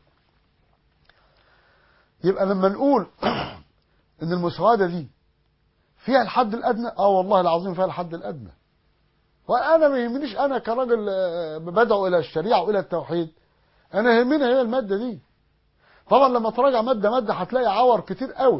يبقى لما نقول ان المسودة دي فيها الحد الادنى، والله العظيم فيها الحد الادنى. وانا ما يهمنيش انا كراجل بدعو الى الشريعه والى التوحيد، انا يهمني هي الماده دي. طبعا لما تراجع ماده ماده هتلاقي عور كتير قوي،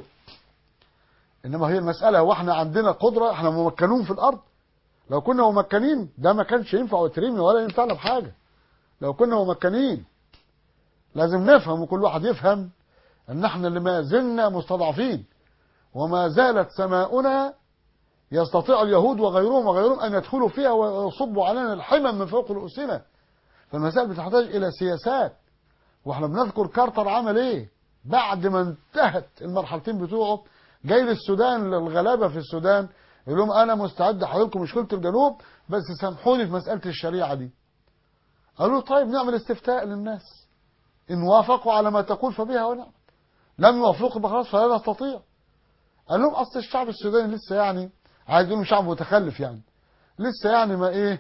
انما هي المساله هو احنا عندنا قدره، احنا ممكنون في الارض. لو كنا ممكنين ده ما كانش ينفع وتريمي ولا ينفعنا بحاجه. لو كنا ممكنين لازم نفهم، وكل واحد يفهم ان احنا اللي ما زلنا مستضعفين، وما زالت سماؤنا يستطيع اليهود وغيرهم أن يدخلوا فيها ويصبوا علينا الحمم من فوق رؤوسنا. فالمسائل بتحتاج إلى سياسات. واحنا بنذكر كارتر عمل ايه بعد ما انتهت المرحلتين بتوعه، جاي للسودان للغلابة في السودان يقول لهم أنا مستعد أحل لكم مشكلة الجنوب بس سامحوني في مسألة الشريعة دي. قالوا طيب نعمل استفتاء للناس، إن وافقوا على ما تقول فبها ونعم، لم يوافقوا بخلاص فلا نستطيع. قال لهم اصل الشعب السوداني لسه يعني عايز يقولوا شعب متخلف، يعني لسه يعني ما ايه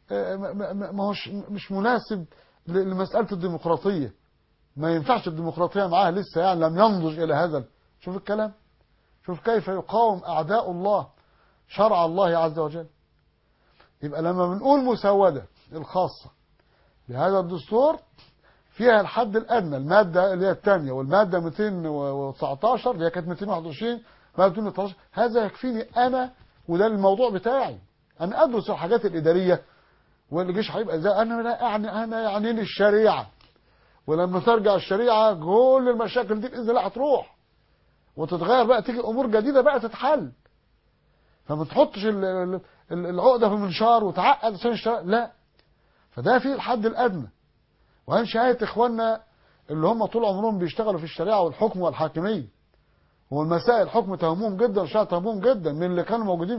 ما هوش مش مناسب لمسألة الديمقراطية، ما ينفعش الديمقراطية معاه لسه، يعني لم ينضج الى هذا. شوف الكلام، شوف كيف يقاوم اعداء الله شرع الله عز وجل. يبقى لما بنقول مسودة الخاصة بهذا الدستور فيها الحد الادنى، المادة اللي هي الثانية والمادة 219 اللي هي كانت 221 مادة 213، هذا يكفيني انا، وده الموضوع بتاعي. انا ادرس الحاجات الادارية والجيش هيبقى ازاي، انا يعني الشريعة، ولما ترجع الشريعة كل المشاكل دي باذن الله هتروح وتتغير بقى، تيجي امور جديدة بقى تتحل. فما تحطش العقدة في المنشار وتعقد عشان الشريعة، لا. فده فيه الحد الادنى. وهي شهاية اخواننا اللي هم طول عمرهم بيشتغلوا في الشريعة والحكم والحاكمية والمسائل، الحكم تهمهم جدا والشريعة تهمهم جدا، من اللي كانوا موجودين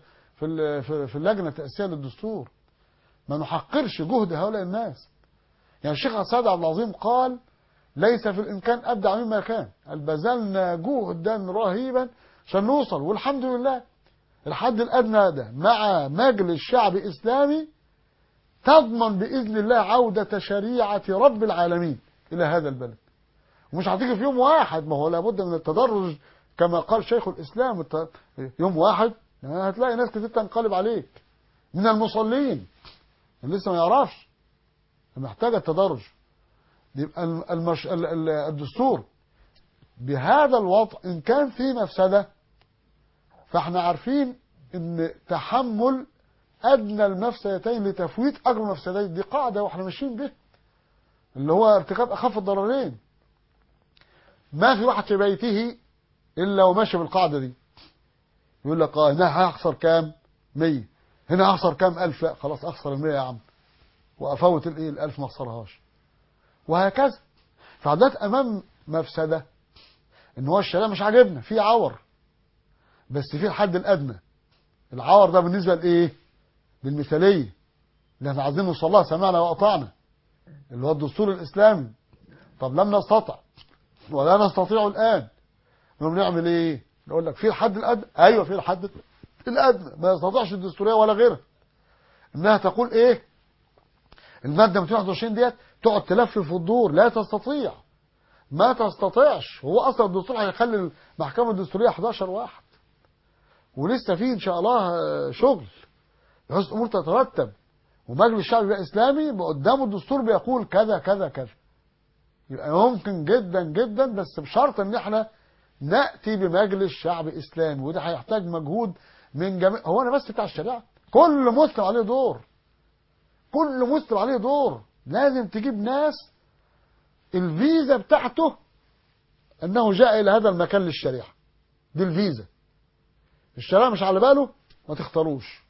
في اللجنة التأسيسية للدستور. ما نحقرش جهد هؤلاء الناس. يعني الشيخ سعد عبد العظيم قال ليس في الامكان ابدع مما كان، بذلنا جهدا رهيبا عشان نوصل، والحمد لله الحد الادنى ده مع مجلس شعب اسلامي تضمن بإذن الله عودة شريعة رب العالمين إلى هذا البلد. ومش هتيجي في يوم واحد، ما هو لابد من التدرج كما قال شيخ الإسلام. يوم واحد هتلاقي ناس كتير تنقلب عليك من المصلين اللي لسه ما يعرفش، محتاجة التدرج. يبقى الدستور بهذا الوضع إن كان فيه مفسدة، فاحنا عارفين ان تحمل أدنى المفسدتين لتفويت أجر المفسدتين دي قاعدة واحنا ماشيين بيها، اللي هو ارتكاب أخف الضررين. ما في واحد في بيته إلا وماشي بالقاعدة دي، يقول لك أنا هخسر كام؟ 100. هنا هخسر كام ألف؟ لا خلاص أخسر 100 يا عم، وأفوت الألف ما أخسرهاش، وهكذا. فعدت أمام مفسدة إن هو الشريعة مش عاجبنا، في عور، بس في الحد الأدنى. العور ده بالنسبة لإيه؟ للمثالية اللي احنا عايزين نوصل لها، سمعنا وأطعنا، اللي هو الدستور الإسلامي. طب لم نستطع ولا نستطيع الآن، نقوم نعمل إيه؟ نقول لك في الحد الأدنى. أيوه في الحد الأدنى، ما يستطيعش الدستورية ولا غيرها إنها تقول إيه؟ المادة 221 ديت تقعد تلف في الدور، لا تستطيع، ما تستطيعش. هو أصلا الدستور هيخلي المحكمة الدستورية 11 واحد، ولسه فيه إن شاء الله شغل بحيث الأمور تترتب، ومجلس الشعب يبقى إسلامي قدامه الدستور بيقول كذا كذا كذا. يبقى ممكن جدا جدا، بس بشرط إن إحنا نأتي بمجلس شعب إسلامي، وده هيحتاج مجهود من جميع. هو أنا بس بتاع الشريعة؟ كل مسلم عليه دور، كل مسلم عليه دور. لازم تجيب ناس الفيزا بتاعته أنه جاء إلى هذا المكان للشريعة، دي الفيزا. الشريعة مش على باله، ما تختاروش،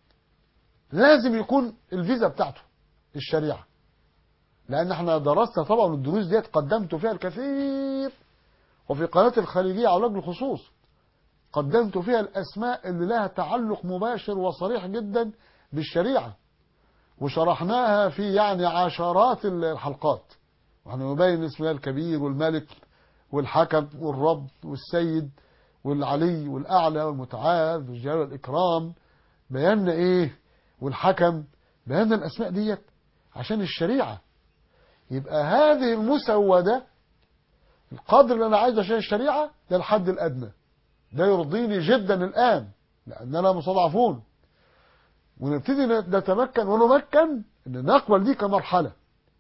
لازم يكون الفيزا بتاعته الشريعة. لأن احنا درسنا طبعا الدروس ديت، قدمت فيها الكثير، وفي قناة الخليجية على وجه الخصوص قدمت فيها الأسماء اللي لها تعلق مباشر وصريح جدا بالشريعة، وشرحناها في يعني عشرات الحلقات، ونحن نبين اسم الله الكبير والملك والحكم والرب والسيد والعلي والأعلى والمتعال والجلال والإكرام، بينا إيه، والحكم، بينا الأسماء ديت عشان الشريعة. يبقى هذه المسودة القدر اللي أنا عايزه عشان الشريعة ده الحد الأدنى، ده يرضيني جدا الآن لأننا مستضعفون، ونبتدي نتمكن ونمكن ان نقبل دي كمرحلة.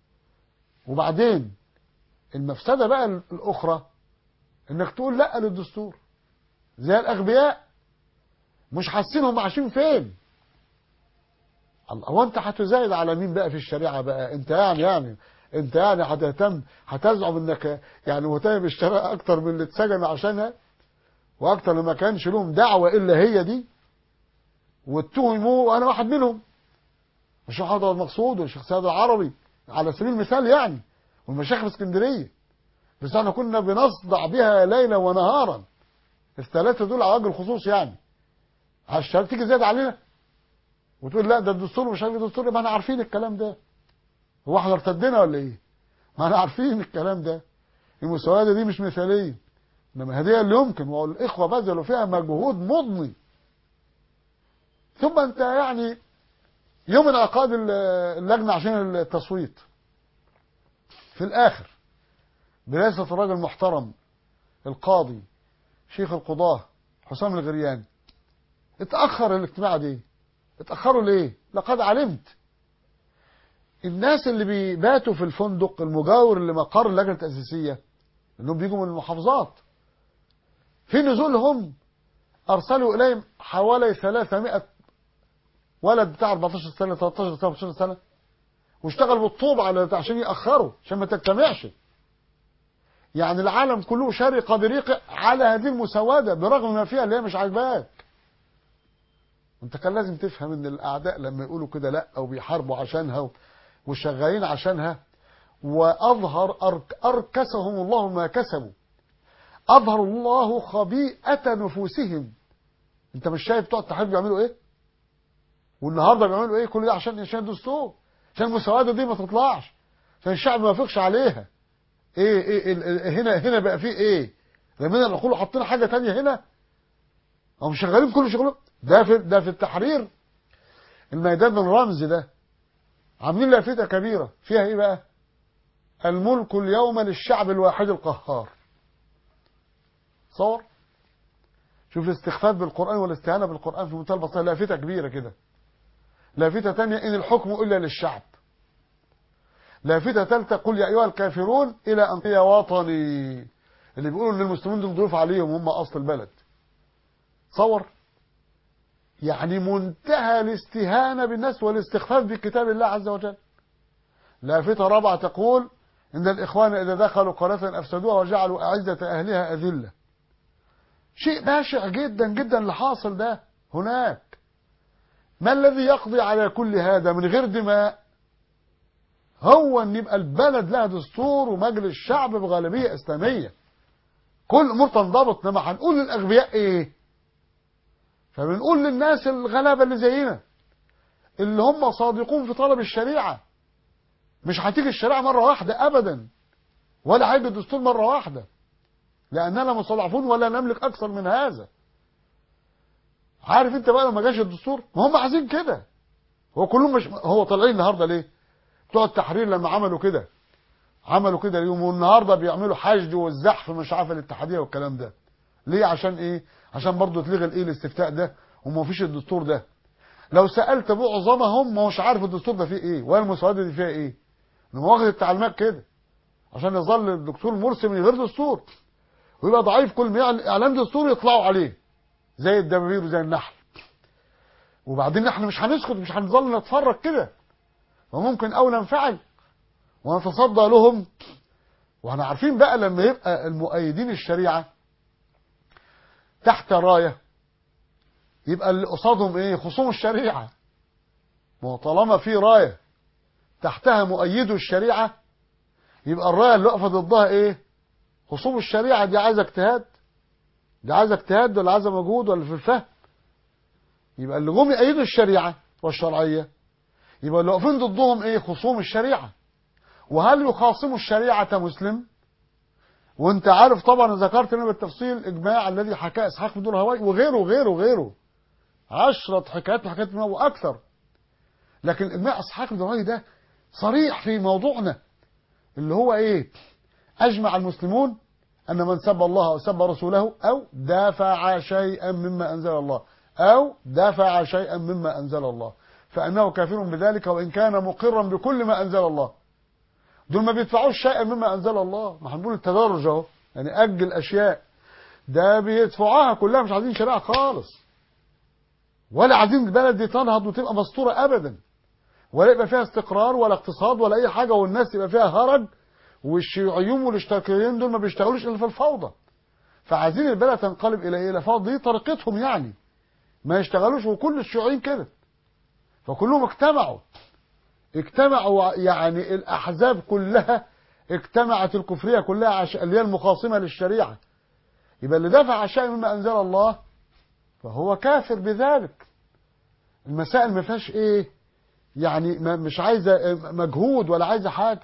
وبعدين المفسدة بقى الأخرى انك تقول لا للدستور، زي الأغبياء مش حاسين هم عايشين فين. هو انت هتزايد على مين بقى في الشريعة بقى؟ انت انت هتهتم، هتزعم انك يعني مهتم بالشريعة اكتر من اللي اتسجن عشانها، واكتر اللي ما كانش لهم دعوة الا هي دي، واتهموا، وانا واحد منهم، الشيخ حافظ المقصود والشيخ سيد العربي على سبيل المثال يعني، والمشايخ في اسكندريه، بس احنا كنا بنصدع بها ليلا ونهارا، الثلاثه دول على وجه الخصوص يعني. عشان تيجي زياده علينا وتقول لا ده الدستور مش عارف الدستور، ما احنا عارفين الكلام ده، هو احنا ارتدينا ولا ايه؟ ما احنا عارفين الكلام ده. المساواة دي مش مثاليه، انما هديه اللي يمكن، والاخوه بذلوا فيها مجهود مضني. ثم انت يعني يوم انعقاد اللجنة عشان التصويت في الآخر برئاسة الراجل المحترم القاضي شيخ القضاة حسام الغرياني، اتأخر الاجتماع دي. اتأخروا ليه؟ لقد علمت الناس اللي بيباتوا في الفندق المجاور لمقر اللجنة التأسيسية انهم بيجوا من المحافظات، في نزولهم ارسلوا اليهم حوالي 300 ولد بتاع 14 سنة 13 سنة 14 سنة، واشتغل بالطوب على عشان يأخروا عشان ما تجتمعش. يعني العالم كله شارق بريق على هذه المسودة برغم ما فيها اللي هي مش عاجباك. انت كان لازم تفهم ان الاعداء لما يقولوا كده لا، او بيحاربوا عشانها وشغالين عشانها، واظهر اركسهم الله ما كسبوا، اظهر الله خبيئة نفوسهم. انت مش شايف بتوع التحرير بيعملوا ايه؟ والنهارده بيعملوا ايه؟ كل ده عشان الدستور، عشان المسودة دي ما تطلعش، عشان الشعب ما يوافقش عليها. هنا بقى فيه ايه؟ لما نقول حطينا حاجة تانية هنا، هم شغالين كل شغلهم. ده في التحرير الميدان الرمزي ده عاملين لافتة كبيرة فيها ايه بقى؟ الملك اليوم للشعب الواحد القهار. صور، شوف الاستخفاف بالقرآن والاستهانة بالقرآن في منتهى البساطة، لافتة كبيرة كده. لافتة تانية ان الحكم الا للشعب. لافتة ثالثة قل يا ايها الكافرون الى ان يا وطني، اللي بيقولوا ان المسلمين دول ضيوف عليهم هم اصل البلد. تصور يعني منتهى الاستهانة بالناس والاستخفاف بكتاب الله عز وجل. لافتة رابعة تقول ان الاخوان اذا دخلوا قرية افسدوها وجعلوا اعزة اهلها اذلة. شيء بشع جدا جدا اللي حاصل ده هناك. ما الذي يقضي على كل هذا من غير دماء؟ هو ان يبقى البلد لها دستور ومجلس شعب بغالبية اسلامية، كل امور تنضبط. انما هنقول للاغبياء ايه؟ فبنقول للناس الغلابة اللي زينا اللي هم صادقون في طلب الشريعة، مش هتيجي الشريعة مرة واحدة ابدا، ولا هيجي الدستور مرة واحدة، لاننا مستضعفون ولا نملك اكثر من هذا. عارف انت بقى لما جاش الدستور، ما هم عايزين كده. هو كلهم مش هو طالعين النهارده ليه؟ بتوع التحرير لما عملوا كده اليوم، والنهارده بيعملوا حشد والزحف مش عارف الاتحاديه والكلام ده. ليه؟ عشان ايه؟ عشان برضه تلغي الايه الاستفتاء ده وما فيش الدستور ده. لو سالت معظمهم ما هوش عارف الدستور ده فيه ايه ولا المسودات دي فيها ايه. انما واخد التعليمات كده عشان يظل الدكتور مرسي من غير دستور، ويبقى ضعيف. كل ما يعلن اعلان دستور يطلعوا عليه زي الدبابير وزي النحل. وبعدين احنا مش هنسكت، مش هنظل نتفرج كده، وممكن او ننفعل ونتصدى لهم. واحنا عارفين بقى لما يبقى المؤيدين الشريعة تحت راية، يبقى اللي قصادهم ايه؟ خصوم الشريعة. ما هو طالما في راية تحتها مؤيدو الشريعة، يبقى الراية اللي واقفة ضدها ايه؟ خصوم الشريعة. دي عايزة اجتهاد، دي عايزة اجتهاد ولا عايزة مجهود ولا في الفهم. يبقى اللي جم يأيدوا الشريعة والشرعية، يبقى اللي واقفين ضدهم ايه؟ خصوم الشريعة. وهل يخاصموا الشريعة مسلم؟ وانت عارف طبعا، ذكرت لنا بالتفصيل الاجماع الذي حكاه اسحاق بن راهويه وغيره 10 حكايات وحكايات منه واكثر. لكن اجماع اسحاق بن راهويه ده صريح في موضوعنا، اللي هو ايه؟ اجمع المسلمون ان من سب الله او سب رسوله او دافع شيئا مما انزل الله فانه كافر بذلك وان كان مقرا بكل ما انزل الله. دول ما بيدفعوش شيئا مما انزل الله. ما هنقول التدرج اهو، يعني اجل اشياء. ده بيدفعوها كلها، مش عايزين شريعه خالص، ولا عايزين البلد دي تنهض وتبقى مستوره ابدا، ولا يبقى فيها استقرار ولا اقتصاد ولا اي حاجه، والناس يبقى فيها هرج. والشيوعيين والاشتراكيين دول ما بيشتغلوش الا في الفوضى. فعايزين البلد تنقلب الى ايه؟ الى فوضى. دي طريقتهم يعني، ما يشتغلوش. وكل الشيوعيين كده. فكلهم اجتمعوا يعني الأحزاب كلها اجتمعت، الكفرية كلها اللي هي المخاصمة للشريعة. يبقى اللي دافع شيء مما أنزل الله فهو كافر بذلك. المسائل ما فيهاش ايه يعني، مش عايزة مجهود ولا عايزة حاجة.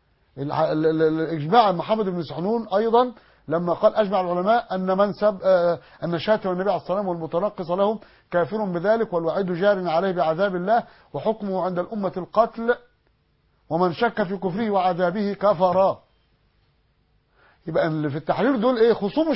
الإجماع محمد بن سحنون أيضا لما قال أجمع العلماء أن من سب أن شاتم النبي عليه الصلاة والسلام والمتنقص لهم كافر بذلك، والوعيد جار عليه بعذاب الله، وحكمه عند الأمة القتل، ومن شك في كفره وعذابه كفر. يبقى اللي في التحرير دول ايه؟ خصوم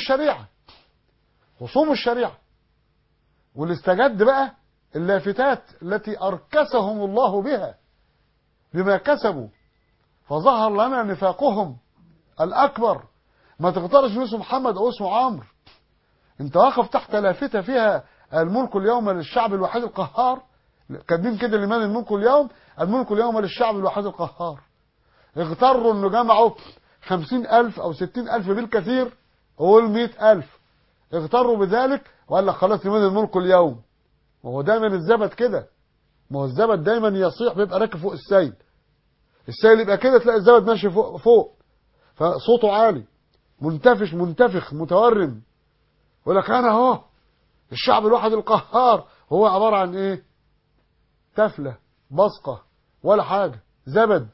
الشريعة. واللي استجد بقى اللافتات التي أركسهم الله بها بما كسبوا، فظهر لنا نفاقهم الأكبر. ما تغترش من اسم محمد أو اسم عمرو، انت واقف تحت لافتة فيها الملك اليوم للشعب الوحيد القهار. كاتبين كده لمن الملك اليوم؟ الملك اليوم للشعب الوحيد القهار. اغتروا انه جمعوا 50,000 أو 60,000 بالكثير، قول 100,000. اغتروا بذلك وقال لك خلاص لمن الملك اليوم. ما هو دايما الزبد كده، ما هو الزبد دايما يصيح، بيبقى راكب فوق السيل يبقى كده، تلاقي الزبد ماشي فوق فصوته عالي، منتفخ متورم. يقول لك انا اهو الشعب الواحد القهار. هو عبارة عن ايه؟ تفلة بصقة ولا حاجة، زبد.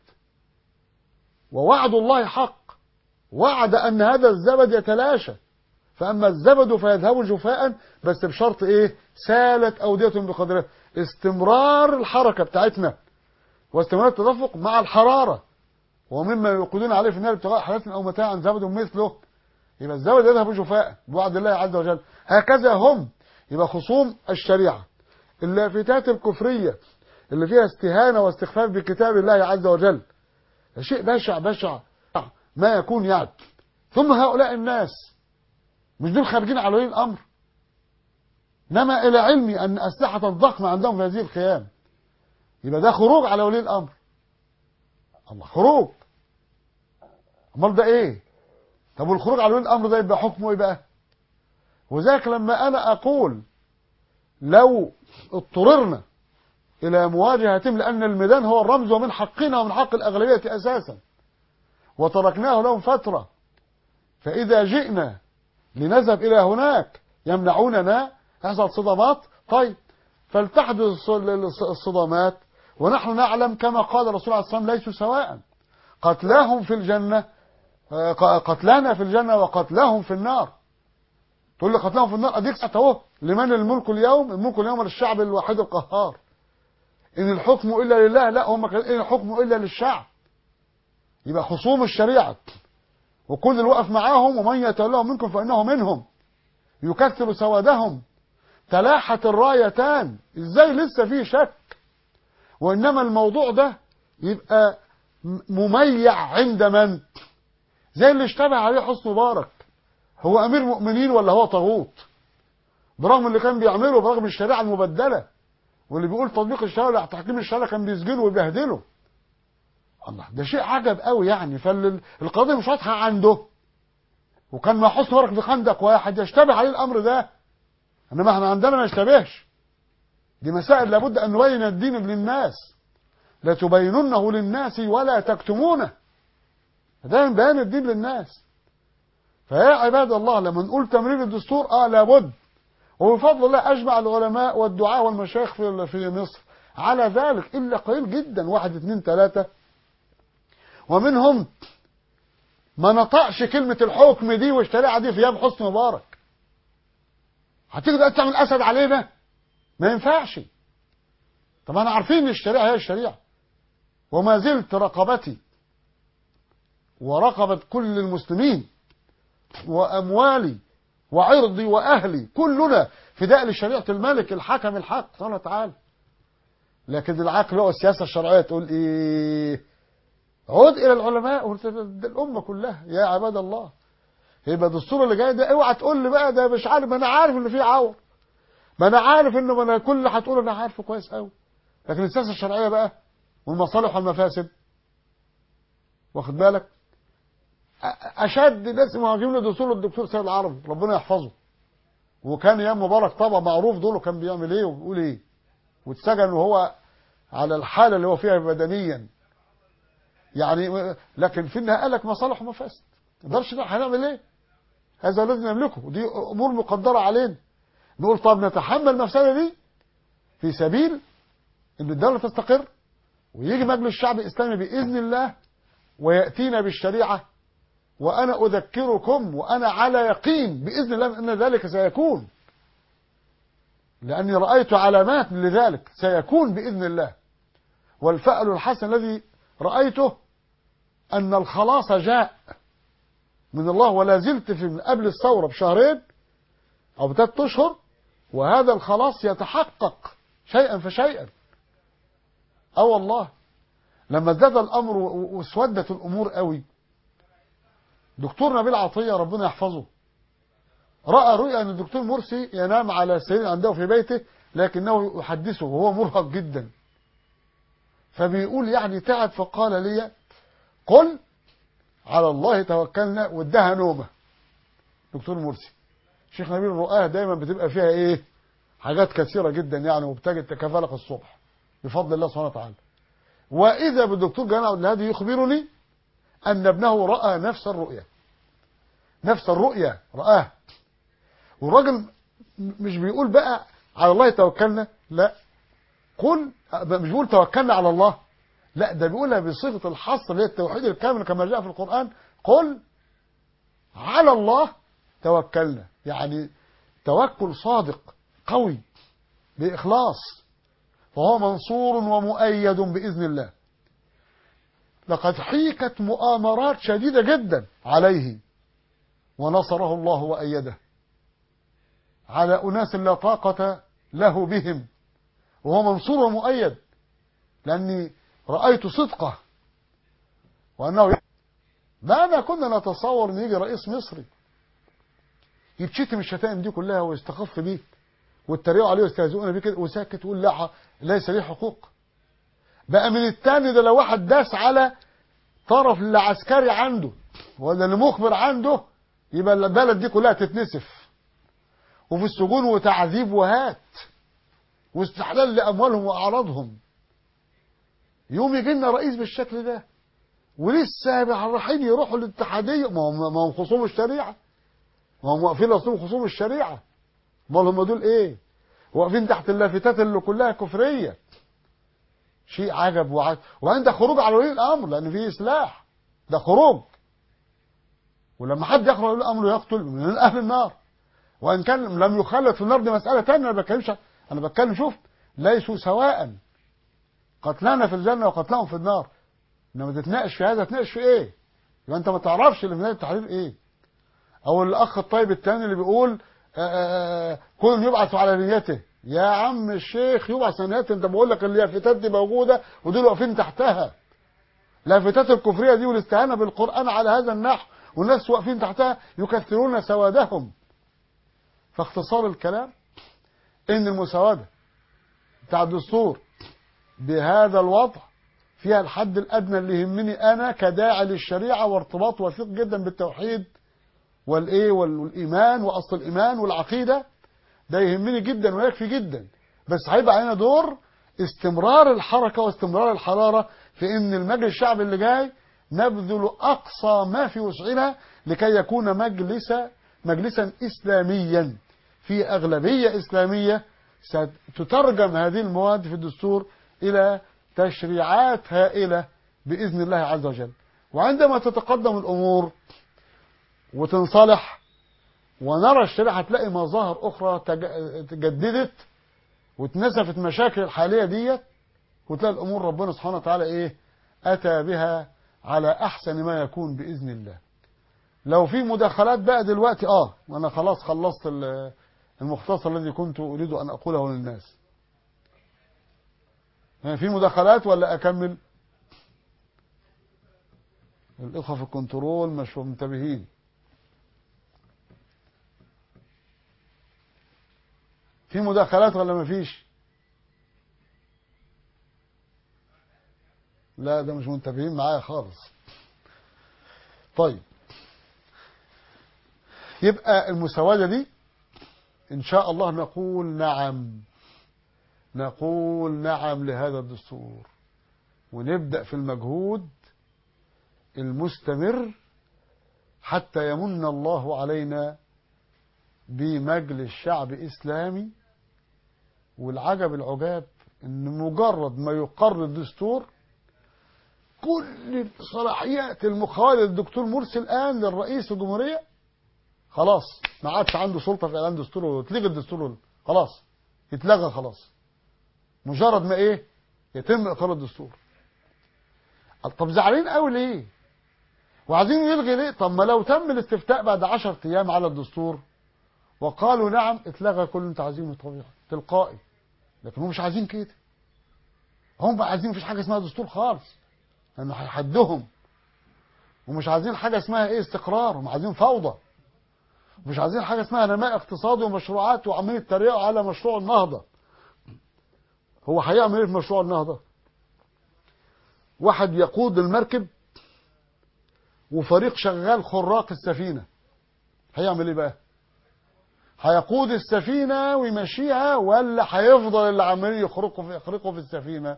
ووعد الله حق، وعد ان هذا الزبد يتلاشى. فاما الزبد فيذهب جفاء، بس بشرط ايه؟ سالت اودية بقدرها. استمرار الحركة بتاعتنا واستمرار التدفق مع الحرارة، ومما يوقدون عليه في النار ابتغاء حياة او متاعا زبد مثله. يبقى الزبد يذهب جفاء بوعد الله عز وجل. هكذا هم. يبقى خصوم الشريعة، اللافتات الكفرية اللي فيها استهانة واستخفاف بكتاب الله عز وجل، شيء بشع ما يكون يعني. ثم هؤلاء الناس مش دول خارجين على ولي الأمر، انما إلى علمي أن أسلحة ضخمة عندهم في هذه الخيام. يبقى ده خروج على ولي الأمر. الله، خروج. امال ده ايه؟ طب والخروج على ولي الأمر ده يبقى حكمه ايه بقى؟ وذاك لما أنا أقول لو اضطررنا إلى مواجهتهم، لأن الميدان هو الرمز ومن حقنا ومن حق الأغلبية أساسا، وتركناه لهم فترة. فإذا جئنا لنذهب إلى هناك يمنعوننا، يحصل صدامات. طيب فلتحدث الصدامات ونحن نعلم كما قال الرسول عليه الصلاة والسلام ليسوا سواء، قتلاهم في الجنة، قتلانا في الجنة وقتلاهم في النار. تقول لي قتلاهم في النار، أديك اهو لمن الملك اليوم؟ الملك اليوم للشعب الوحيد القهار. إن الحكم إلا لله، لا، هم كان إن الحكم إلا للشعب. يبقى خصوم الشريعة وكل اللي وقف معاهم ومن يتولهم منكم فإنه منهم يكثر سوادهم. تلاحت الرايتان، ازاي لسه فيه شك؟ وإنما الموضوع ده يبقى مميع عند من؟ زي اللي اشتبه عليه حسني مبارك، هو أمير مؤمنين ولا هو طاغوت؟ برغم اللي كان بيعمله، برغم الشريعة المبدلة، واللي بيقول تطبيق الشريعة تحكيم الشريعة كان بيسجنه ويبهدله. الله، ده شيء عجب قوي يعني. فالقضية مش واضحة عنده، وكان مع حسني مبارك في خندق واحد يشتبه عليه الأمر ده، إنما احنا عندنا ما يشتبهش. دي مسائل لابد أن نبين الدين للناس، لا تبيننه للناس ولا تكتمونه، ده من بيان الدين للناس. فيا عباد الله لما نقول تمرير الدستور لابد، وبفضل الله أجمع العلماء والدعاء والمشايخ في مصر على ذلك، إلا قليل جدا، 1 2 3، ومنهم ما نطقش كلمة الحكم دي والشريعة دي في يوم حسني مبارك. هتيجي دلوقتي تعمل أسد علينا؟ ما ينفعش. طب احنا عارفين ان الشريعة هي الشريعة، وما زلت رقبتي ورقبة كل المسلمين وأموالي وعرضي وأهلي كلنا فداء لشريعة الملك الحكم الحق سبحانه وتعالى. لكن العقل والسياسة الشرعية تقول ايه؟ عود إلى العلماء والأمة كلها يا عباد الله. يبقى الدستور اللي جاي ده اوعى تقول لي بقى ده مش عارف، ما انا عارف ان فيه عور، ما انا عارف انه، ما انا كل اللي هتقول انا عارفه كويس قوي. لكن السياسة الشرعية بقى والمصالح والمفاسد، واخد بالك؟ أشد ناس مهاجمين لدستور الدكتور سيد العربي ربنا يحفظه، وكان ايام مبارك طبعا معروف دوله كان بيعمل ايه وبيقول ايه، واتسجن وهو على الحالة اللي هو فيها بدنيا يعني. لكن في النهاية قال لك مصالح ومفاسد، ما نقدرش هنعمل ايه؟ هذا الذي نملكه، ودي امور مقدرة علينا. نقول طب نتحمل المفسدة دي في سبيل ان الدولة تستقر، ويجي مجلس الشعب الإسلامي بإذن الله ويأتينا بالشريعة. وأنا أذكركم وأنا على يقين بإذن الله أن ذلك سيكون، لأني رأيت علامات لذلك سيكون بإذن الله. والفأل الحسن الذي رأيته أن الخلاص جاء من الله، ولا زلت من قبل الثورة بشهرين أو ب3 أشهر وهذا الخلاص يتحقق شيئا فشيئا. والله لما ازداد الأمر واسودت الأمور قوي، دكتور نبيل عطية ربنا يحفظه رأى رؤيا أن الدكتور مرسي ينام على سرير عنده في بيته لكنه يحدثه وهو مرهق جدا، فبيقول يعني تعب، فقال لي قل على الله توكلنا، وادها نومه. دكتور مرسي شيخ نبيل رؤاه دايما بتبقى فيها ايه؟ حاجات كثيرة جدا يعني، وبتجد تكافلق الصبح بفضل الله سبحانه وتعالى. وإذا بالدكتور جمال عبد الهادي يخبرني أن ابنه رأى نفس الرؤيا، نفس الرؤيا رآه. والراجل مش بيقول بقى على الله توكلنا، لا، قل، مش بيقول توكلنا على الله، لا، ده بيقولها بصيغة الحصر اللي هي التوحيد الكامل كما جاء في القرآن، قل على الله توكلنا، يعني توكل صادق قوي بإخلاص، فهو منصور ومؤيد بإذن الله. لقد حيكت مؤامرات شديدة جدا عليه ونصره الله وأيده على أناس لا طاقة له بهم، وهو منصور ومؤيد، لأني رأيت صدقه وأنه ماذا كنا نتصور أن يجي رئيس مصري يتشتم الشتائم دي كلها ويستخف بيه ويتريقوا عليه ويستهزئون بيه كده وساكت ويقول لا ليس ليه حقوق؟ بقى من التاني ده لو واحد داس على طرف العسكري عنده ولا المخبر عنده يبقى البلد دي كلها تتنسف وفي السجون وتعذيب وهات. واستحلال لأموالهم وأعراضهم. يوم يجي لنا رئيس بالشكل ده ولسه رايحين يروحوا للاتحادية، ما هم خصوم الشريعة، ما هم واقفين لصوم خصوم الشريعة، امال هم دول ايه؟ واقفين تحت اللافتات اللي كلها كفرية. شيء عجب وعجب. وبعدين ده خروج على ولي الامر لان فيه سلاح، ده خروج. ولما حد يخرج ولي الامر يقتل من اهل النار، وان كان لم يخلد في النار دي مسألة تانية. انا بتكلم شوف، ليسوا سواء، قتلانا في الجنة وقتلهم في النار. انما تتناقش في هذا، تتناقش في ايه؟ يبقى انت ما تعرفش اللي في نهاية التحرير ايه. او الاخ الطيب الثاني اللي بيقول كل يبعث على نيته. يا عم الشيخ يبعث على نيته، انت بقول لك اللافتات دي موجوده ودول واقفين تحتها. لافتات الكفريه دي والاستهانه بالقران على هذا النحو، والناس واقفين تحتها يكثرون سوادهم. فاختصار الكلام ان المساوده بتاع الدستور بهذا الوضع فيها الحد الادنى اللي يهمني انا كداعي للشريعه، وارتباط وثيق جدا بالتوحيد والايمان واصل الايمان والعقيده. ده يهمني جدا ويكفي جدا. بس هيبقى علينا دور استمرار الحركه واستمرار الحراره في ان المجلس الشعبي اللي جاي نبذل اقصى ما في وسعنا لكي يكون مجلسا اسلاميا في اغلبيه اسلاميه ستترجم هذه المواد في الدستور الى تشريعات هائله باذن الله عز وجل. وعندما تتقدم الامور وتنصلح ونرى الشريعة، هتلاقي مظاهر أخرى تجددت واتنسفت مشاكل الحالية ديت، وتلاقي الأمور ربنا سبحانه وتعالى إيه أتى بها على أحسن ما يكون بإذن الله. لو في مداخلات بقى دلوقتي وأنا خلاص خلصت المختصر الذي كنت أريد أن أقوله للناس. يعني في مداخلات ولا أكمل؟ الإخوة في الكنترول مش منتبهين. في مداخلات ولا مفيش؟ لا ده مش منتبهين معايا خالص. طيب يبقى المساواة دي ان شاء الله نقول نعم لهذا الدستور، ونبدأ في المجهود المستمر حتى يمن الله علينا بمجلس شعب إسلامي. والعجب العجاب ان مجرد ما يقر الدستور كل الصلاحيات المخالفة للدكتور مرسي الآن للرئيس الجمهورية خلاص ما عادش عنده سلطة في إعلان دستور، وتلغي الدستور خلاص، يتلغى خلاص مجرد ما يتم إقرار الدستور. طب زعلين قوي ليه؟ وعايزين يلغي ليه؟ طب ما لو تم الاستفتاء بعد 10 أيام على الدستور وقالوا نعم اتلغى كل اللي انتوا عايزينه طبيعي تلقائي. لكن هم مش عايزين كده، هم عايزين مفيش حاجة اسمها دستور خالص لأنه هيحدهم، ومش عايزين حاجة اسمها استقرار، هم عايزين فوضى، مش عايزين حاجة اسمها نماء اقتصادي ومشروعات، وعمالين يتريقوا على مشروع النهضة. هو هيعمل ايه في مشروع النهضة؟ واحد يقود المركب وفريق شغال خراق السفينة، هيعمل ايه بقى؟ هيقود السفينة ويمشيها ولا هيفضل اللي عمالين يخرقوا في السفينة؟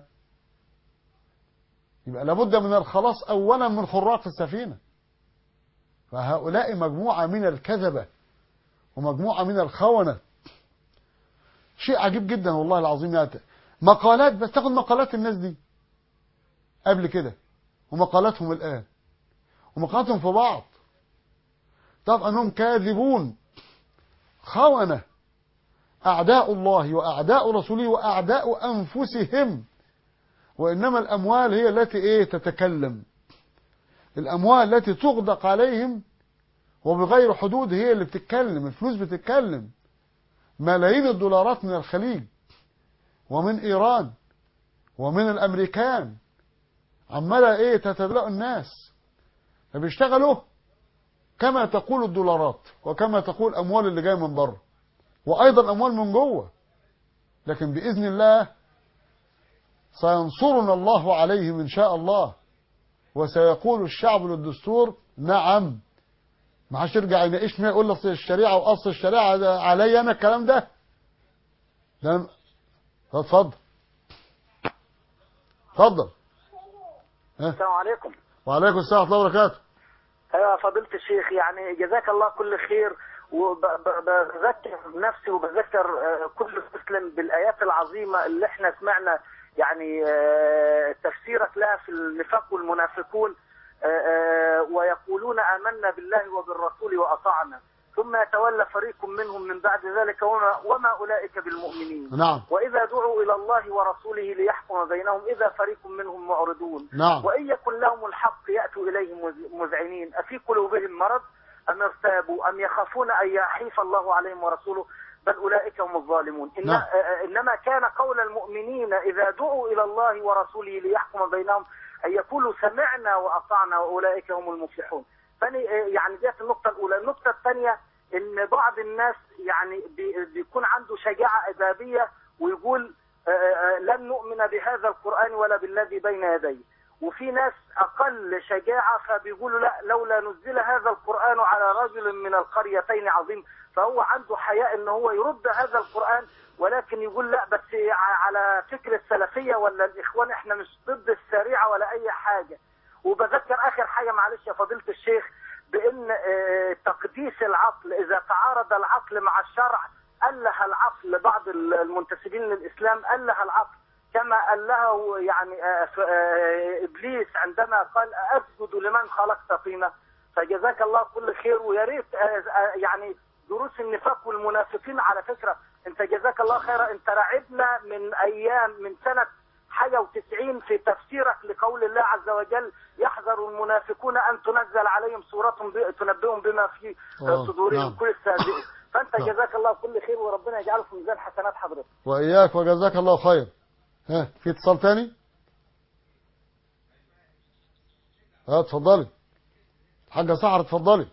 يبقى لابد من الخلاص اولا من خراق السفينة. فهؤلاء مجموعة من الكذبة ومجموعة من الخونة. شيء عجيب جدا والله العظيم. يعني مقالات بس، تاخد مقالات الناس دي قبل كده ومقالاتهم الآن ومقالاتهم في بعض، تعرف أنهم كاذبون خونة، أعداء الله وأعداء رسوله وأعداء أنفسهم. وإنما الأموال هي التي تتكلم، الأموال التي تغدق عليهم وبغير حدود هي اللي بتتكلم، الفلوس بتتكلم. ملايين الدولارات من الخليج ومن إيران ومن الأمريكان عمالة تتبلع الناس، فبيشتغلوا كما تقول الدولارات وكما تقول أموال اللي جاية من بره، وأيضا أموال من جوه. لكن بإذن الله سينصرنا الله عليهم إن شاء الله، وسيقول الشعب للدستور نعم. ما حدش يرجع يناقشني يقول لي الشريعة وأصل الشريعة علي أنا الكلام ده. اتفضل اتفضل.
السلام عليكم.
وعليكم السلام ورحمة الله وبركاته.
ايوه فضيلة الشيخ، يعني جزاك الله كل خير، وبذكر نفسي وبذكر كل مسلم بالآيات العظيمة اللي احنا سمعنا يعني تفسيرك لها في النفاق والمنافقون، ويقولون آمنا بالله وبالرسول وأطعنا ثم يتولى فريق منهم من بعد ذلك وما أولئك بالمؤمنين.
نعم.
وإذا دعوا إلى الله ورسوله ليحكم بينهم إذا فريق منهم معرضون.
نعم.
وإن يكن لهم الحق يأتوا إليه مذعنين أفي قلوبهم مرض أم ارتابوا أم يخافون أن يحيف الله عليهم ورسوله بل أولئك هم الظالمون.
نعم.
إنما كان قول المؤمنين إذا دعوا إلى الله ورسوله ليحكم بينهم أن يقولوا سمعنا وأطعنا وأولئك هم المفلحون. يعني ديت النقطة الأولى. النقطة الثانية إن بعض الناس يعني بيكون عنده شجاعة إيجابية ويقول لن نؤمن بهذا القرآن ولا بالذي بين يديه، وفي ناس أقل شجاعة فبيقولوا لا لولا نزل هذا القرآن على رجل من القريتين عظيم، فهو عنده حياء إن هو يرد هذا القرآن، ولكن يقول لا بس على فكر السلفية ولا الإخوان إحنا مش ضد الشريعة ولا أي حاجة. وبذكر آخر حاجة معلش يا فضيلة الشيخ بأن تقديس العقل إذا تعارض العقل مع الشرع أله العقل، بعض المنتسبين للإسلام أله العقل كما أله يعني إبليس عندما قال أسجد لمن خلقت طينا. فجزاك الله كل خير، ويا ريت يعني دروس النفاق والمنافقين على فكرة أنت جزاك الله خيرا، أنت رعبنا من أيام من سنة حاجة و90 في تفسيرك لقول الله عز وجل يحذر المنافقون أن تنزل عليهم سورة تنبئهم بما في صدورهم كل السابقين. فأنت جزاك الله كل خير وربنا يجعله في ميزان حسنات حضرتك.
وإياك وجزاك الله خير. في اتصال تاني؟ اتفضلي حاجة سحر، اتفضلي.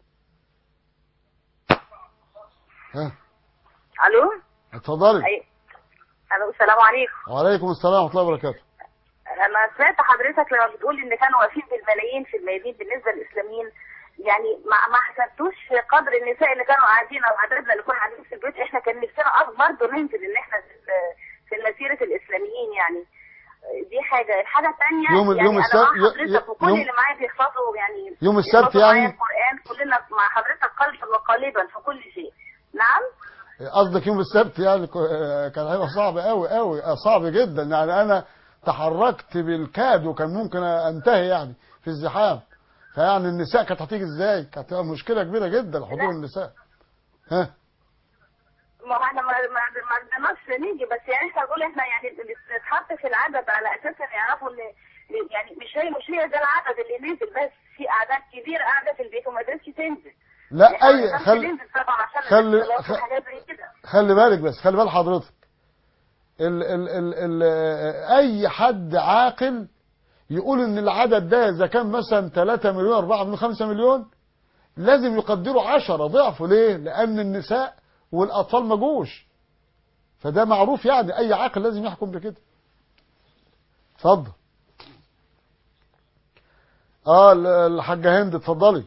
الو
اتفضلي.
الو السلام عليكم.
وعليكم السلام ورحمة الله وبركاته.
انا سمعت حضرتك لما بتقول ان كانوا واقفين بالملايين في الميادين بالنسبه للاسلاميين، يعني ما حسبتوش قدر النساء اللي كانوا قاعدين او عددنا اللي كنا قاعدين في البيت. احنا كان نفسنا برضه ننزل ان احنا في مسيره الاسلاميين يعني. دي الحاجه الثانيه
يوم السبت
حضرتك وكل اللي معايا بيحفظوا يعني
يوم السبت يعني
القران كلنا مع حضرتك قلبا وقالبا في كل شيء. نعم
قصدك يوم السبت يعني كان هيبقى صعب قوي قوي، صعب جدا يعني. انا تحركت بالكاد وكان ممكن انتهي يعني في الزحام، فيعني النساء كانت هتيجي ازاي؟ كانت هتبقى مشكله كبيره جدا حضور النساء.
ما احنا ما رضيناش نيجي، بس يعني احنا بنقول احنا يعني نتحط في العدد على اساس ان يعرفوا ان يعني مش هي ده العدد اللي نزل، بس في اعداد كبيره قاعده في البيت وما قدرتش تنزل.
لا خلي بالك بس، خلي بال حضرتك اي حد عاقل يقول ان العدد ده اذا كان مثلا 3 مليون 4 مليون 5 مليون لازم يقدروا 10 ضعفه. ليه؟ لان النساء والاطفال ما جوش، فده معروف يعني اي عاقل لازم يحكم بكده. اتفضل. الحاجه هند اتفضلي.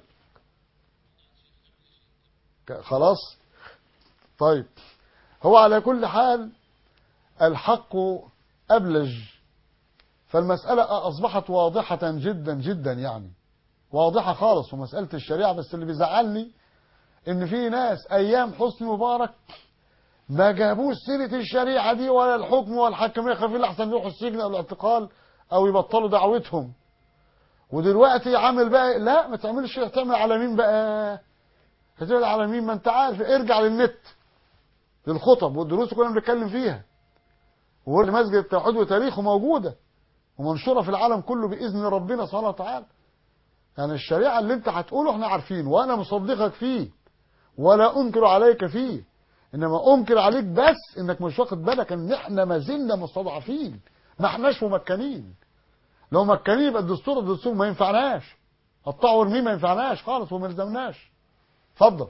خلاص طيب. هو على كل حال الحق أبلج، فالمسألة أصبحت واضحة جدا جدا يعني واضحة خالص. ومسألة الشريعة بس اللي بيزعلني إن في ناس أيام حسني مبارك ما جابوش سيرة الشريعة دي ولا الحكم ولا الحكمية، خايفين لحسن يروحوا السجن أو الاعتقال أو يبطلوا دعوتهم. ودلوقتي عامل بقى لا ما تعملش، تعمل على مين بقى؟ هتعمل على مين؟ ما أنت عارف، ارجع للنت للخطب والدروس كنا بنتكلم فيها، ومسجد التوحيد وتاريخه موجودة ومنشورة في العالم كله بإذن ربنا سبحانه وتعالى. يعني الشريعة اللي انت هتقوله احنا عارفين وانا مصدقك فيه ولا انكر عليك فيه، انما انكر عليك بس انك مش واخد بالك ان احنا ما زلنا مستضعفين، ما احناش ممكنين. لو مكنين يبقى الدستور ما ينفعناش، قطعوا ورميه ما ينفعناش خالص وما يلزمناش. اتفضل.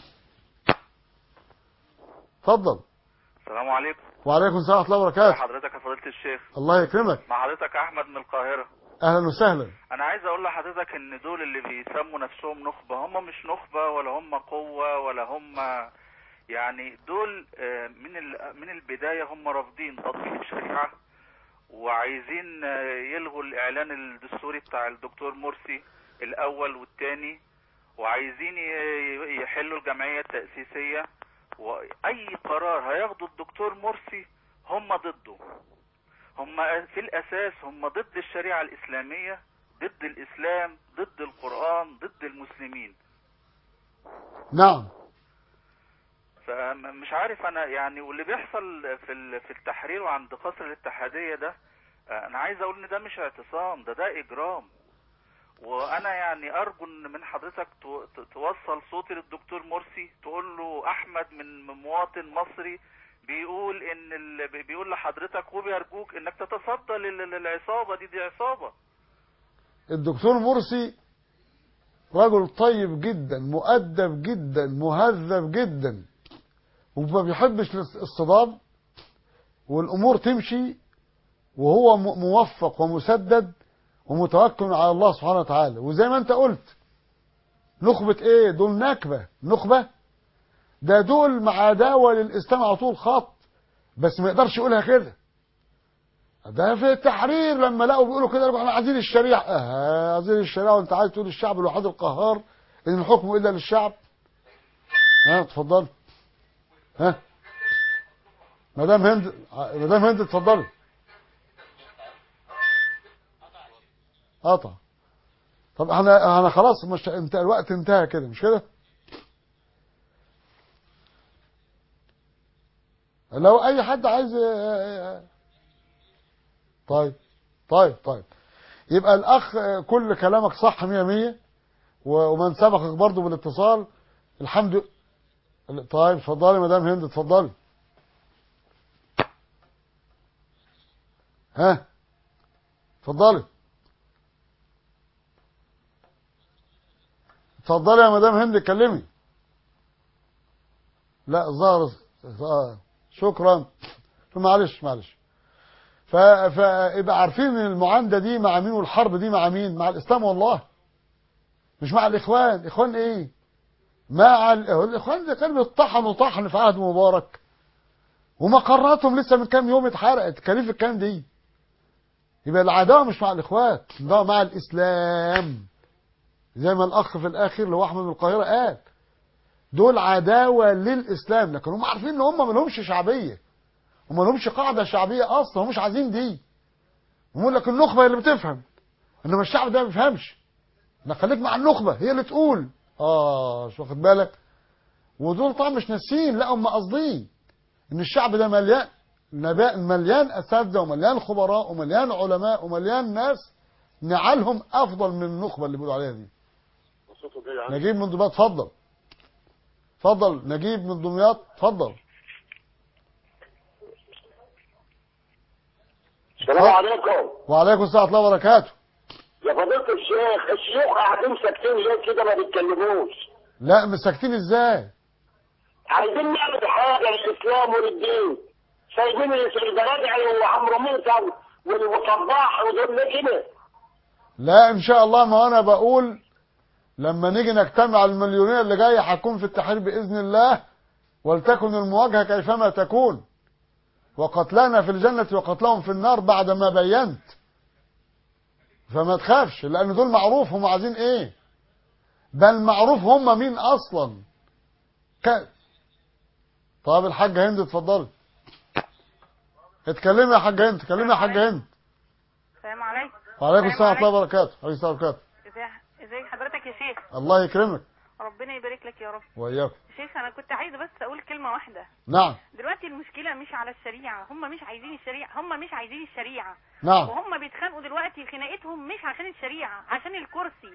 اتفضل.
السلام عليكم.
وعليكم السلام ورحمة الله وبركاته.
حضرتك يا فضيلة الشيخ.
الله يكرمك.
مع حضرتك أحمد من القاهرة.
أهلا وسهلا.
أنا عايز أقول لحضرتك إن دول اللي بيسموا نفسهم نخبة هم مش نخبة ولا هم قوة ولا هم يعني دول من البداية هم رافضين تطبيق الشريعة، وعايزين يلغوا الإعلان الدستوري بتاع الدكتور مرسي الأول والثاني، وعايزين يحلوا الجمعية التأسيسية، وأي قرار هياخده الدكتور مرسي هم ضده. هم في الأساس هم ضد الشريعة الإسلامية، ضد الإسلام، ضد القرآن، ضد المسلمين.
نعم.
فمش عارف أنا يعني، واللي بيحصل في التحرير وعند قصر الاتحادية ده، أنا عايز أقول إن ده مش اعتصام، ده إجرام. وأنا يعني أرجو إن من حضرتك توصل صوتي للدكتور مرسي، تقول له أحمد من مواطن مصري بيقول لحضرتك وبيرجوك إنك تتصدى للعصابة دي عصابة.
الدكتور مرسي رجل طيب جدا، مؤدب جدا، مهذب جدا، وما بيحبش الصدام، والأمور تمشي وهو موفق ومسدد ومتوكل على الله سبحانه وتعالى. وزي ما انت قلت، نخبة ايه دول؟ نخبة ده دول مع عداوة للإسلام على طول خط، بس ما يقدرش يقولها كده. ده في التحرير لما لقوا بيقولوا كده احنا عايزين الشريعة. عايزين الشريعة وانت عايز تقول الشعب الوحيد القهار ان الحكم الا للشعب؟ اتفضل. مدام هند اتفضلي. قطع. طب احنا خلاص، مش انت الوقت انتهى كده مش كده؟ لو اي حد عايز طيب يبقى الاخ كل كلامك صح 100 ومن سبقك برضو بالاتصال الحمد لله. طيب اتفضلي مدام هند اتفضلي. اتفضلي يا مدام هند اتكلمي. لا ظهر. شكرا. معلش فيبقى عارفين ان المعاندة دي مع مين، والحرب دي مع مين؟ مع الاسلام والله، مش مع الاخوان. اخوان ايه؟ مع الاخوان اللي كانوا بيطحنوا طحن في عهد مبارك، ومقراتهم لسه من كام يوم اتحرقت. كليف الكلام دي. يبقى العداوه مش مع الاخوان، ده مع الاسلام. زي ما الاخ في الاخر اللي هو احمد من القاهره قال، دول عداوه للاسلام، لكن هم عارفين ان هم ما لهمش شعبيه وما لهمش قاعده شعبيه اصلا، هم مش عايزين دي. يقول لك النخبه اللي بتفهم، انما الشعب ده ما بيفهمش. ما خليك مع النخبه هي اللي تقول. مش واخد بالك؟ ودول طبعا مش ناسين، لا هم قاصدين ان الشعب ده مليان اساتذه ومليان خبراء ومليان علماء ومليان ناس نعالهم افضل من النخبه اللي بيقولوا عليها دي. نجيب من دمياط اتفضل. نجيب من دمياط اتفضل.
السلام عليكم.
وعليكم السلام ورحمه الله وبركاته.
يا فضيلة الشيوخ قاعدين ساكتين ليه كده ما بيتكلموش؟
لا مش ساكتين ازاي؟
عايزين نعمل حاجه للاسلام وللدين. سايبين البرادعي وعمرو موسى والصباح ودول ليه كده؟
لا ان شاء الله، ما انا بقول لما نيجي نجتمع المليونير اللي جاي هتكون في التحرير باذن الله، ولتكن المواجهه كيفما تكون، وقتلنا في الجنه وقتلهم في النار بعد ما بينت. فما تخافش، لان دول معروف هم عايزين ايه، بل معروف هم مين اصلا. طب الحاجه هند اتفضلي. اتكلمي يا حاجه هند.
السلام عليكم.
وعليكم السلام ورحمه الله وبركاته.
ازيك حضرتك يا شيخ؟
الله يكرمك.
ربنا يبارك لك يا رب.
وإياك.
شيخ انا كنت عايزه بس اقول كلمه واحده.
نعم.
دلوقتي المشكله مش على الشريعه، هم مش عايزين الشريعه.
نعم.
وهم بيتخانقوا دلوقتي، خناقتهم مش عشان الشريعه، عشان الكرسي.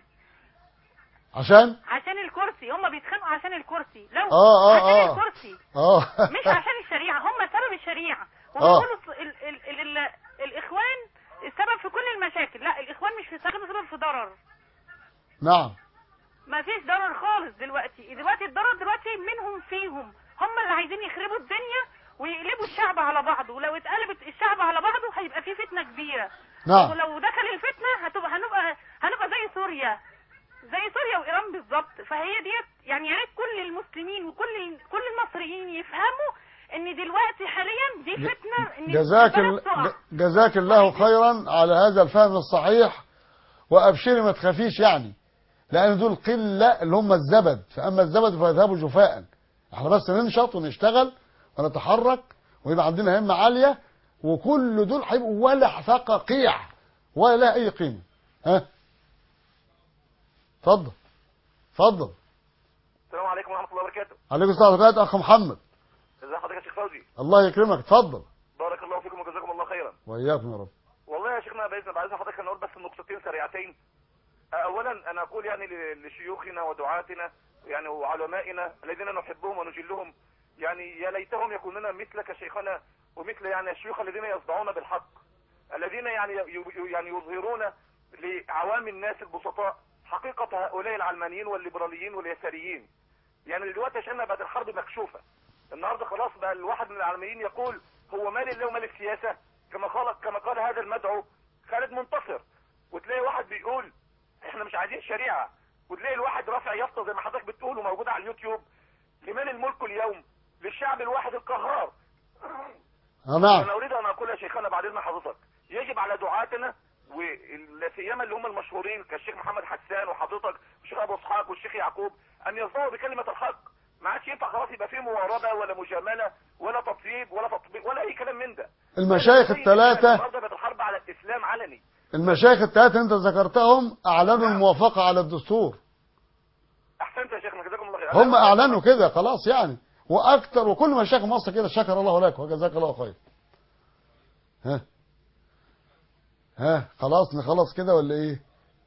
عشان الكرسي، هم بيتخانقوا عشان الكرسي. لو عشان الكرسي مش عشان الشريعه. هم سبب الشريعه، وبيقولوا الاخوان السبب في كل المشاكل. لا، الاخوان مش سبب في ضرر.
نعم.
ما فيش ضرر خالص دلوقتي الضرر دلوقتي منهم فيهم. هم اللي عايزين يخربوا الدنيا ويقلبوا الشعب على بعضه، ولو اتقلبت الشعب على بعضه هيبقى في فتنه كبيره.
نعم.
ولو دخل الفتنه هنبقى زي سوريا.
زي سوريا وايران بالظبط. فهي ديت يعني يا ريت كل المسلمين وكل المصريين يفهموا ان دلوقتي حاليا دي فتنه، ان البلد تقع.
جزاك الله خيرا على هذا الفهم الصحيح، وابشري ما تخافيش يعني، لان دول قله اللي هم الزبد، فاما الزبد فيذهبوا جفاء. احنا بس ننشط ونشتغل ونتحرك ويبقى عندنا همه عاليه، وكل دول هيبقوا ولا فقاقيع ولا لها اي قيمه. ها اتفضل اتفضل.
السلام عليكم ورحمه الله وبركاته.
عليكم السلام ورحمه الله. اخ محمد،
ازي حضرتك يا شيخ فوزي؟
الله يكرمك، اتفضل.
بارك الله فيكم وجزاكم الله خيرا.
واياكم يا رب.
والله يا شيخنا بعايز حضرتك نقول بس نقطتين سريعتين. اولا انا اقول يعني لشيوخنا ودعاتنا يعني وعلمائنا الذين نحبهم ونجلهم، يعني يا ليتهم يكونون مثلك شيخنا ومثل يعني الشيوخ الذين يصدعون بالحق، الذين يعني يظهرون لعوام الناس البسطاء حقيقة هؤلاء العلمانيين والليبراليين واليساريين. يعني دلوقتي عشان بعد الحرب مكشوفة، النهارده خلاص بقى الواحد من العلمانيين يقول هو مال الله ومال السياسة، كما قال هذا المدعو خالد منتصر. وتلاقي واحد بيقول احنا مش عايزين شريعة، وتلاقي الواحد رافع يافطة زي ما حضرتك بتقول وموجودة على اليوتيوب، لمن الملك اليوم؟ للشعب الواحد القهار.
نعم.
انا اريد ان اقول يا شيخنا بعد اذن حضرتك، يجب على دعاتنا ولا سيما اللي هم المشهورين كالشيخ محمد حسان وحضرتك والشيخ ابو اسحاق والشيخ يعقوب ان يصدروا بكلمه الحق. ما عادش ينفع خلاص يبقى فيه مواربه ولا مجامله ولا تطيب ولا تطبيق ولا اي كلام من ده.
المشايخ الثلاثه
النهارده بقت الحرب على الاسلام علني.
المشايخ الثلاثه انت ذكرتهم اعلنوا الموافقه على الدستور.
احسنت يا شيخنا جزاكم الله خير.
هم اعلنوا كده خلاص يعني، واكثر وكل مشايخ مصر كده. شكر الله لك وجزاك الله خير. خلاص نخلص كده ولا ايه؟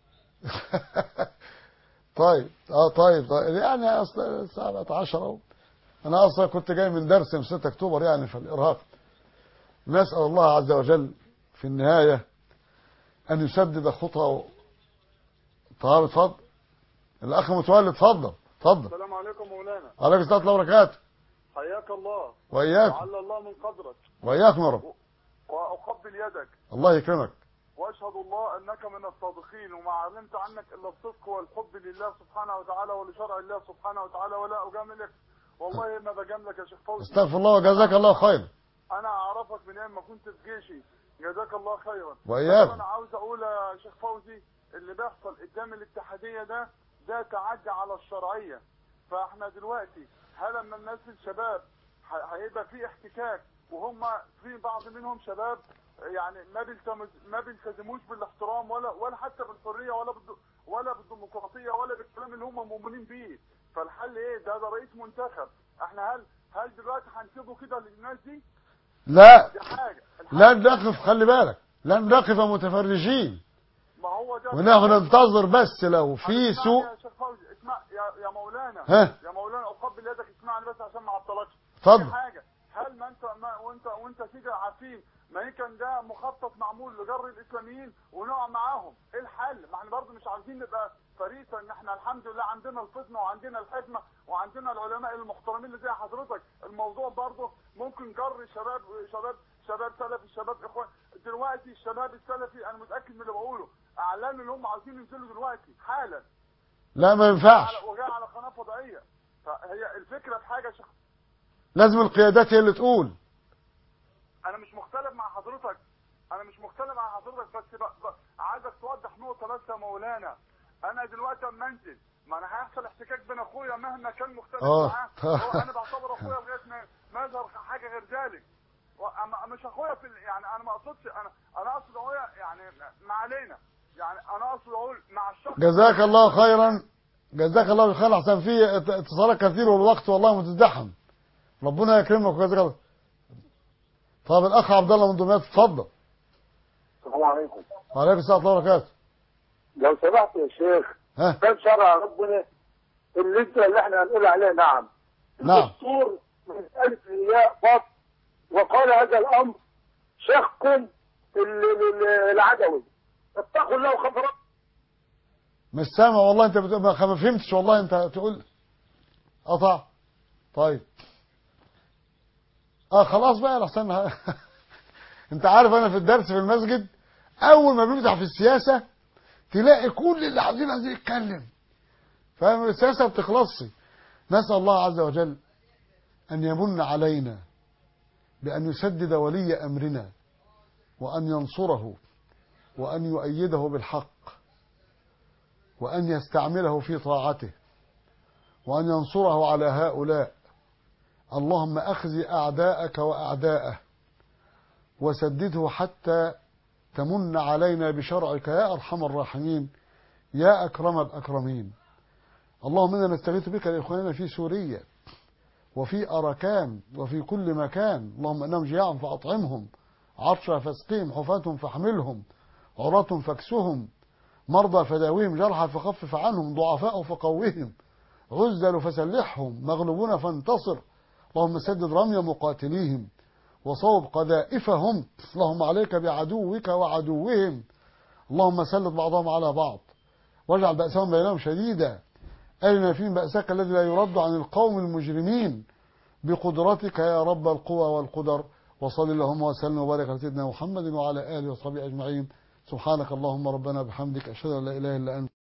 طيب طيب يعني اصل الساعه 10 اهو. انا اصلا كنت جاي من درس يوم 6 اكتوبر يعني في الارهاق. نسال الله عز وجل في النهايه ان يسدد خطاه. طيب اتفضل الاخ متولي، اتفضل.
السلام عليكم مولانا.
عليكم السلام ورحمه الله وبركاته.
حياك الله
واياكم.
وعلى الله من قدرك.
واياكم يا رب.
واقبل يدك.
الله يكرمك.
واشهد الله انك من الصادقين، وما علمت عنك الا الصدق والحب لله سبحانه وتعالى ولشرع الله سبحانه وتعالى، ولا اجاملك والله ما بجاملك يا شيخ فوزي.
استغفر الله وجزاك الله خير.
انا اعرفك من ايام ما كنت في جيشي، جزاك الله خيرا.
واياكم.
انا عاوز اقول يا شيخ فوزي اللي بيحصل قدام الاتحاديه ده تعدي على الشرعيه. فاحنا دلوقتي هل لما الناس الشباب هيبقى في احتكاك، وهم في بعض منهم شباب يعني ما بيلتزموش بالاحترام ولا حتى بالحريه ولا بالديمقراطيه ولا بالكلام اللي هم مؤمنين بيه. فالحل ايه؟ ده رئيس منتخب. احنا هل دلوقتي هنسيبه كده للناس دي؟
لا
دي حاجه.
لن نقف، خلي بالك، لن نقف متفرجين.
ما هو ده
ونحن ننتظر بس لو في سوء.
يا شيخ فوزي اسمع يا مولانا. يا مولانا اقبل يدك اسمعني بس عشان ما اعطلكش.
اتفضل.
حاجه، هل ما انت وانت كده عارفين ما كان ده مخطط معمول لجر الاسلاميين ونقع معاهم؟ ايه الحل؟ ما احنا برضه مش عايزين نبقى فريسه، ان احنا الحمد لله عندنا الفطنه وعندنا الحكمه وعندنا العلماء المحترمين اللي زي حضرتك. الموضوع برضه ممكن جر شباب سلفي، شباب اخوان. دلوقتي الشباب السلفي انا متاكد من اللي بقوله، اعلنوا ان هم عايزين ينزلوا دلوقتي حالا.
لا ما ينفعش.
وجاء على قناه فضائيه. فهي الفكره في حاجه
لازم القيادات هي اللي تقول.
انا مش مختلف مع حضرتك، بس عايزك توضح نقطه بس يا مولانا. انا دلوقتي اما انزل، ما انا هيحصل احتكاك بين اخويا مهما كان مختلف معاه. هو انا بعتبر اخويا لغايه ما يظهر حاجه غير ذلك. مش اخويا يعني انا ما اقصدش، انا اقصد اخويا يعني ما علينا، يعني انا اقصد اقول مع الشخص.
جزاك الله خيرا. جزاك الله خيرا. احسن في اتصالات كثير والوقت والله متزدحم. ربنا يكرمك وجزاك الله. طب الاخ عبد الله من دمياط اتفضل.
السلام عليكم.
وعليكم السلام ورحمه الله وبركاته.
لو سمحت يا شيخ، ده شرع ربنا اللي احنا هنقول عليه. نعم. الدستور من الف للياء بط، وقال هذا الامر شق العدوي. اتقوا الله وخافوا ربكم.
مش سامع والله. انت ما فهمتش والله. انت تقول قطع. طيب خلاص بقى لحسن. انت عارف انا في الدرس في المسجد اول ما بنفتح في السياسه تلاقي كل اللي عايزين يتكلم فالسياسة بتخلصي. نسأل الله عز وجل أن يمن علينا بأن يسدد ولي أمرنا وأن ينصره وأن يؤيده بالحق وأن يستعمله في طاعته وأن ينصره على هؤلاء. اللهم أخزي أعداءك وأعداءه وسدده حتى تمن علينا بشرعك يا أرحم الراحمين يا أكرم الأكرمين. اللهم إنا نستغيث بك لإخواننا في سوريا وفي أركان وفي كل مكان. اللهم إنهم جياع فأطعمهم، عطشا فاسقيهم، حفاة فاحملهم، عراة فاكسهم، مرضى فداويهم، جرحى فخفف عنهم، ضعفاء فقوهم، عزل فسلحهم، مغلوبون فانتصر. اللهم سدد رمي مقاتليهم وصوب قذائفهم. اللهم عليك بعدوك وعدوهم. اللهم سلط بعضهم على بعض واجعل بأسهم بينهم شديدا. أرنا فيهم بأسك الذي لا يرد عن القوم المجرمين بقدرتك يا رب القوى والقدر. وصل اللهم وسلم وبارك على سيدنا محمد وعلى آله وصحبه أجمعين. سبحانك اللهم ربنا بحمدك أشهد أن لا إله إلا أنت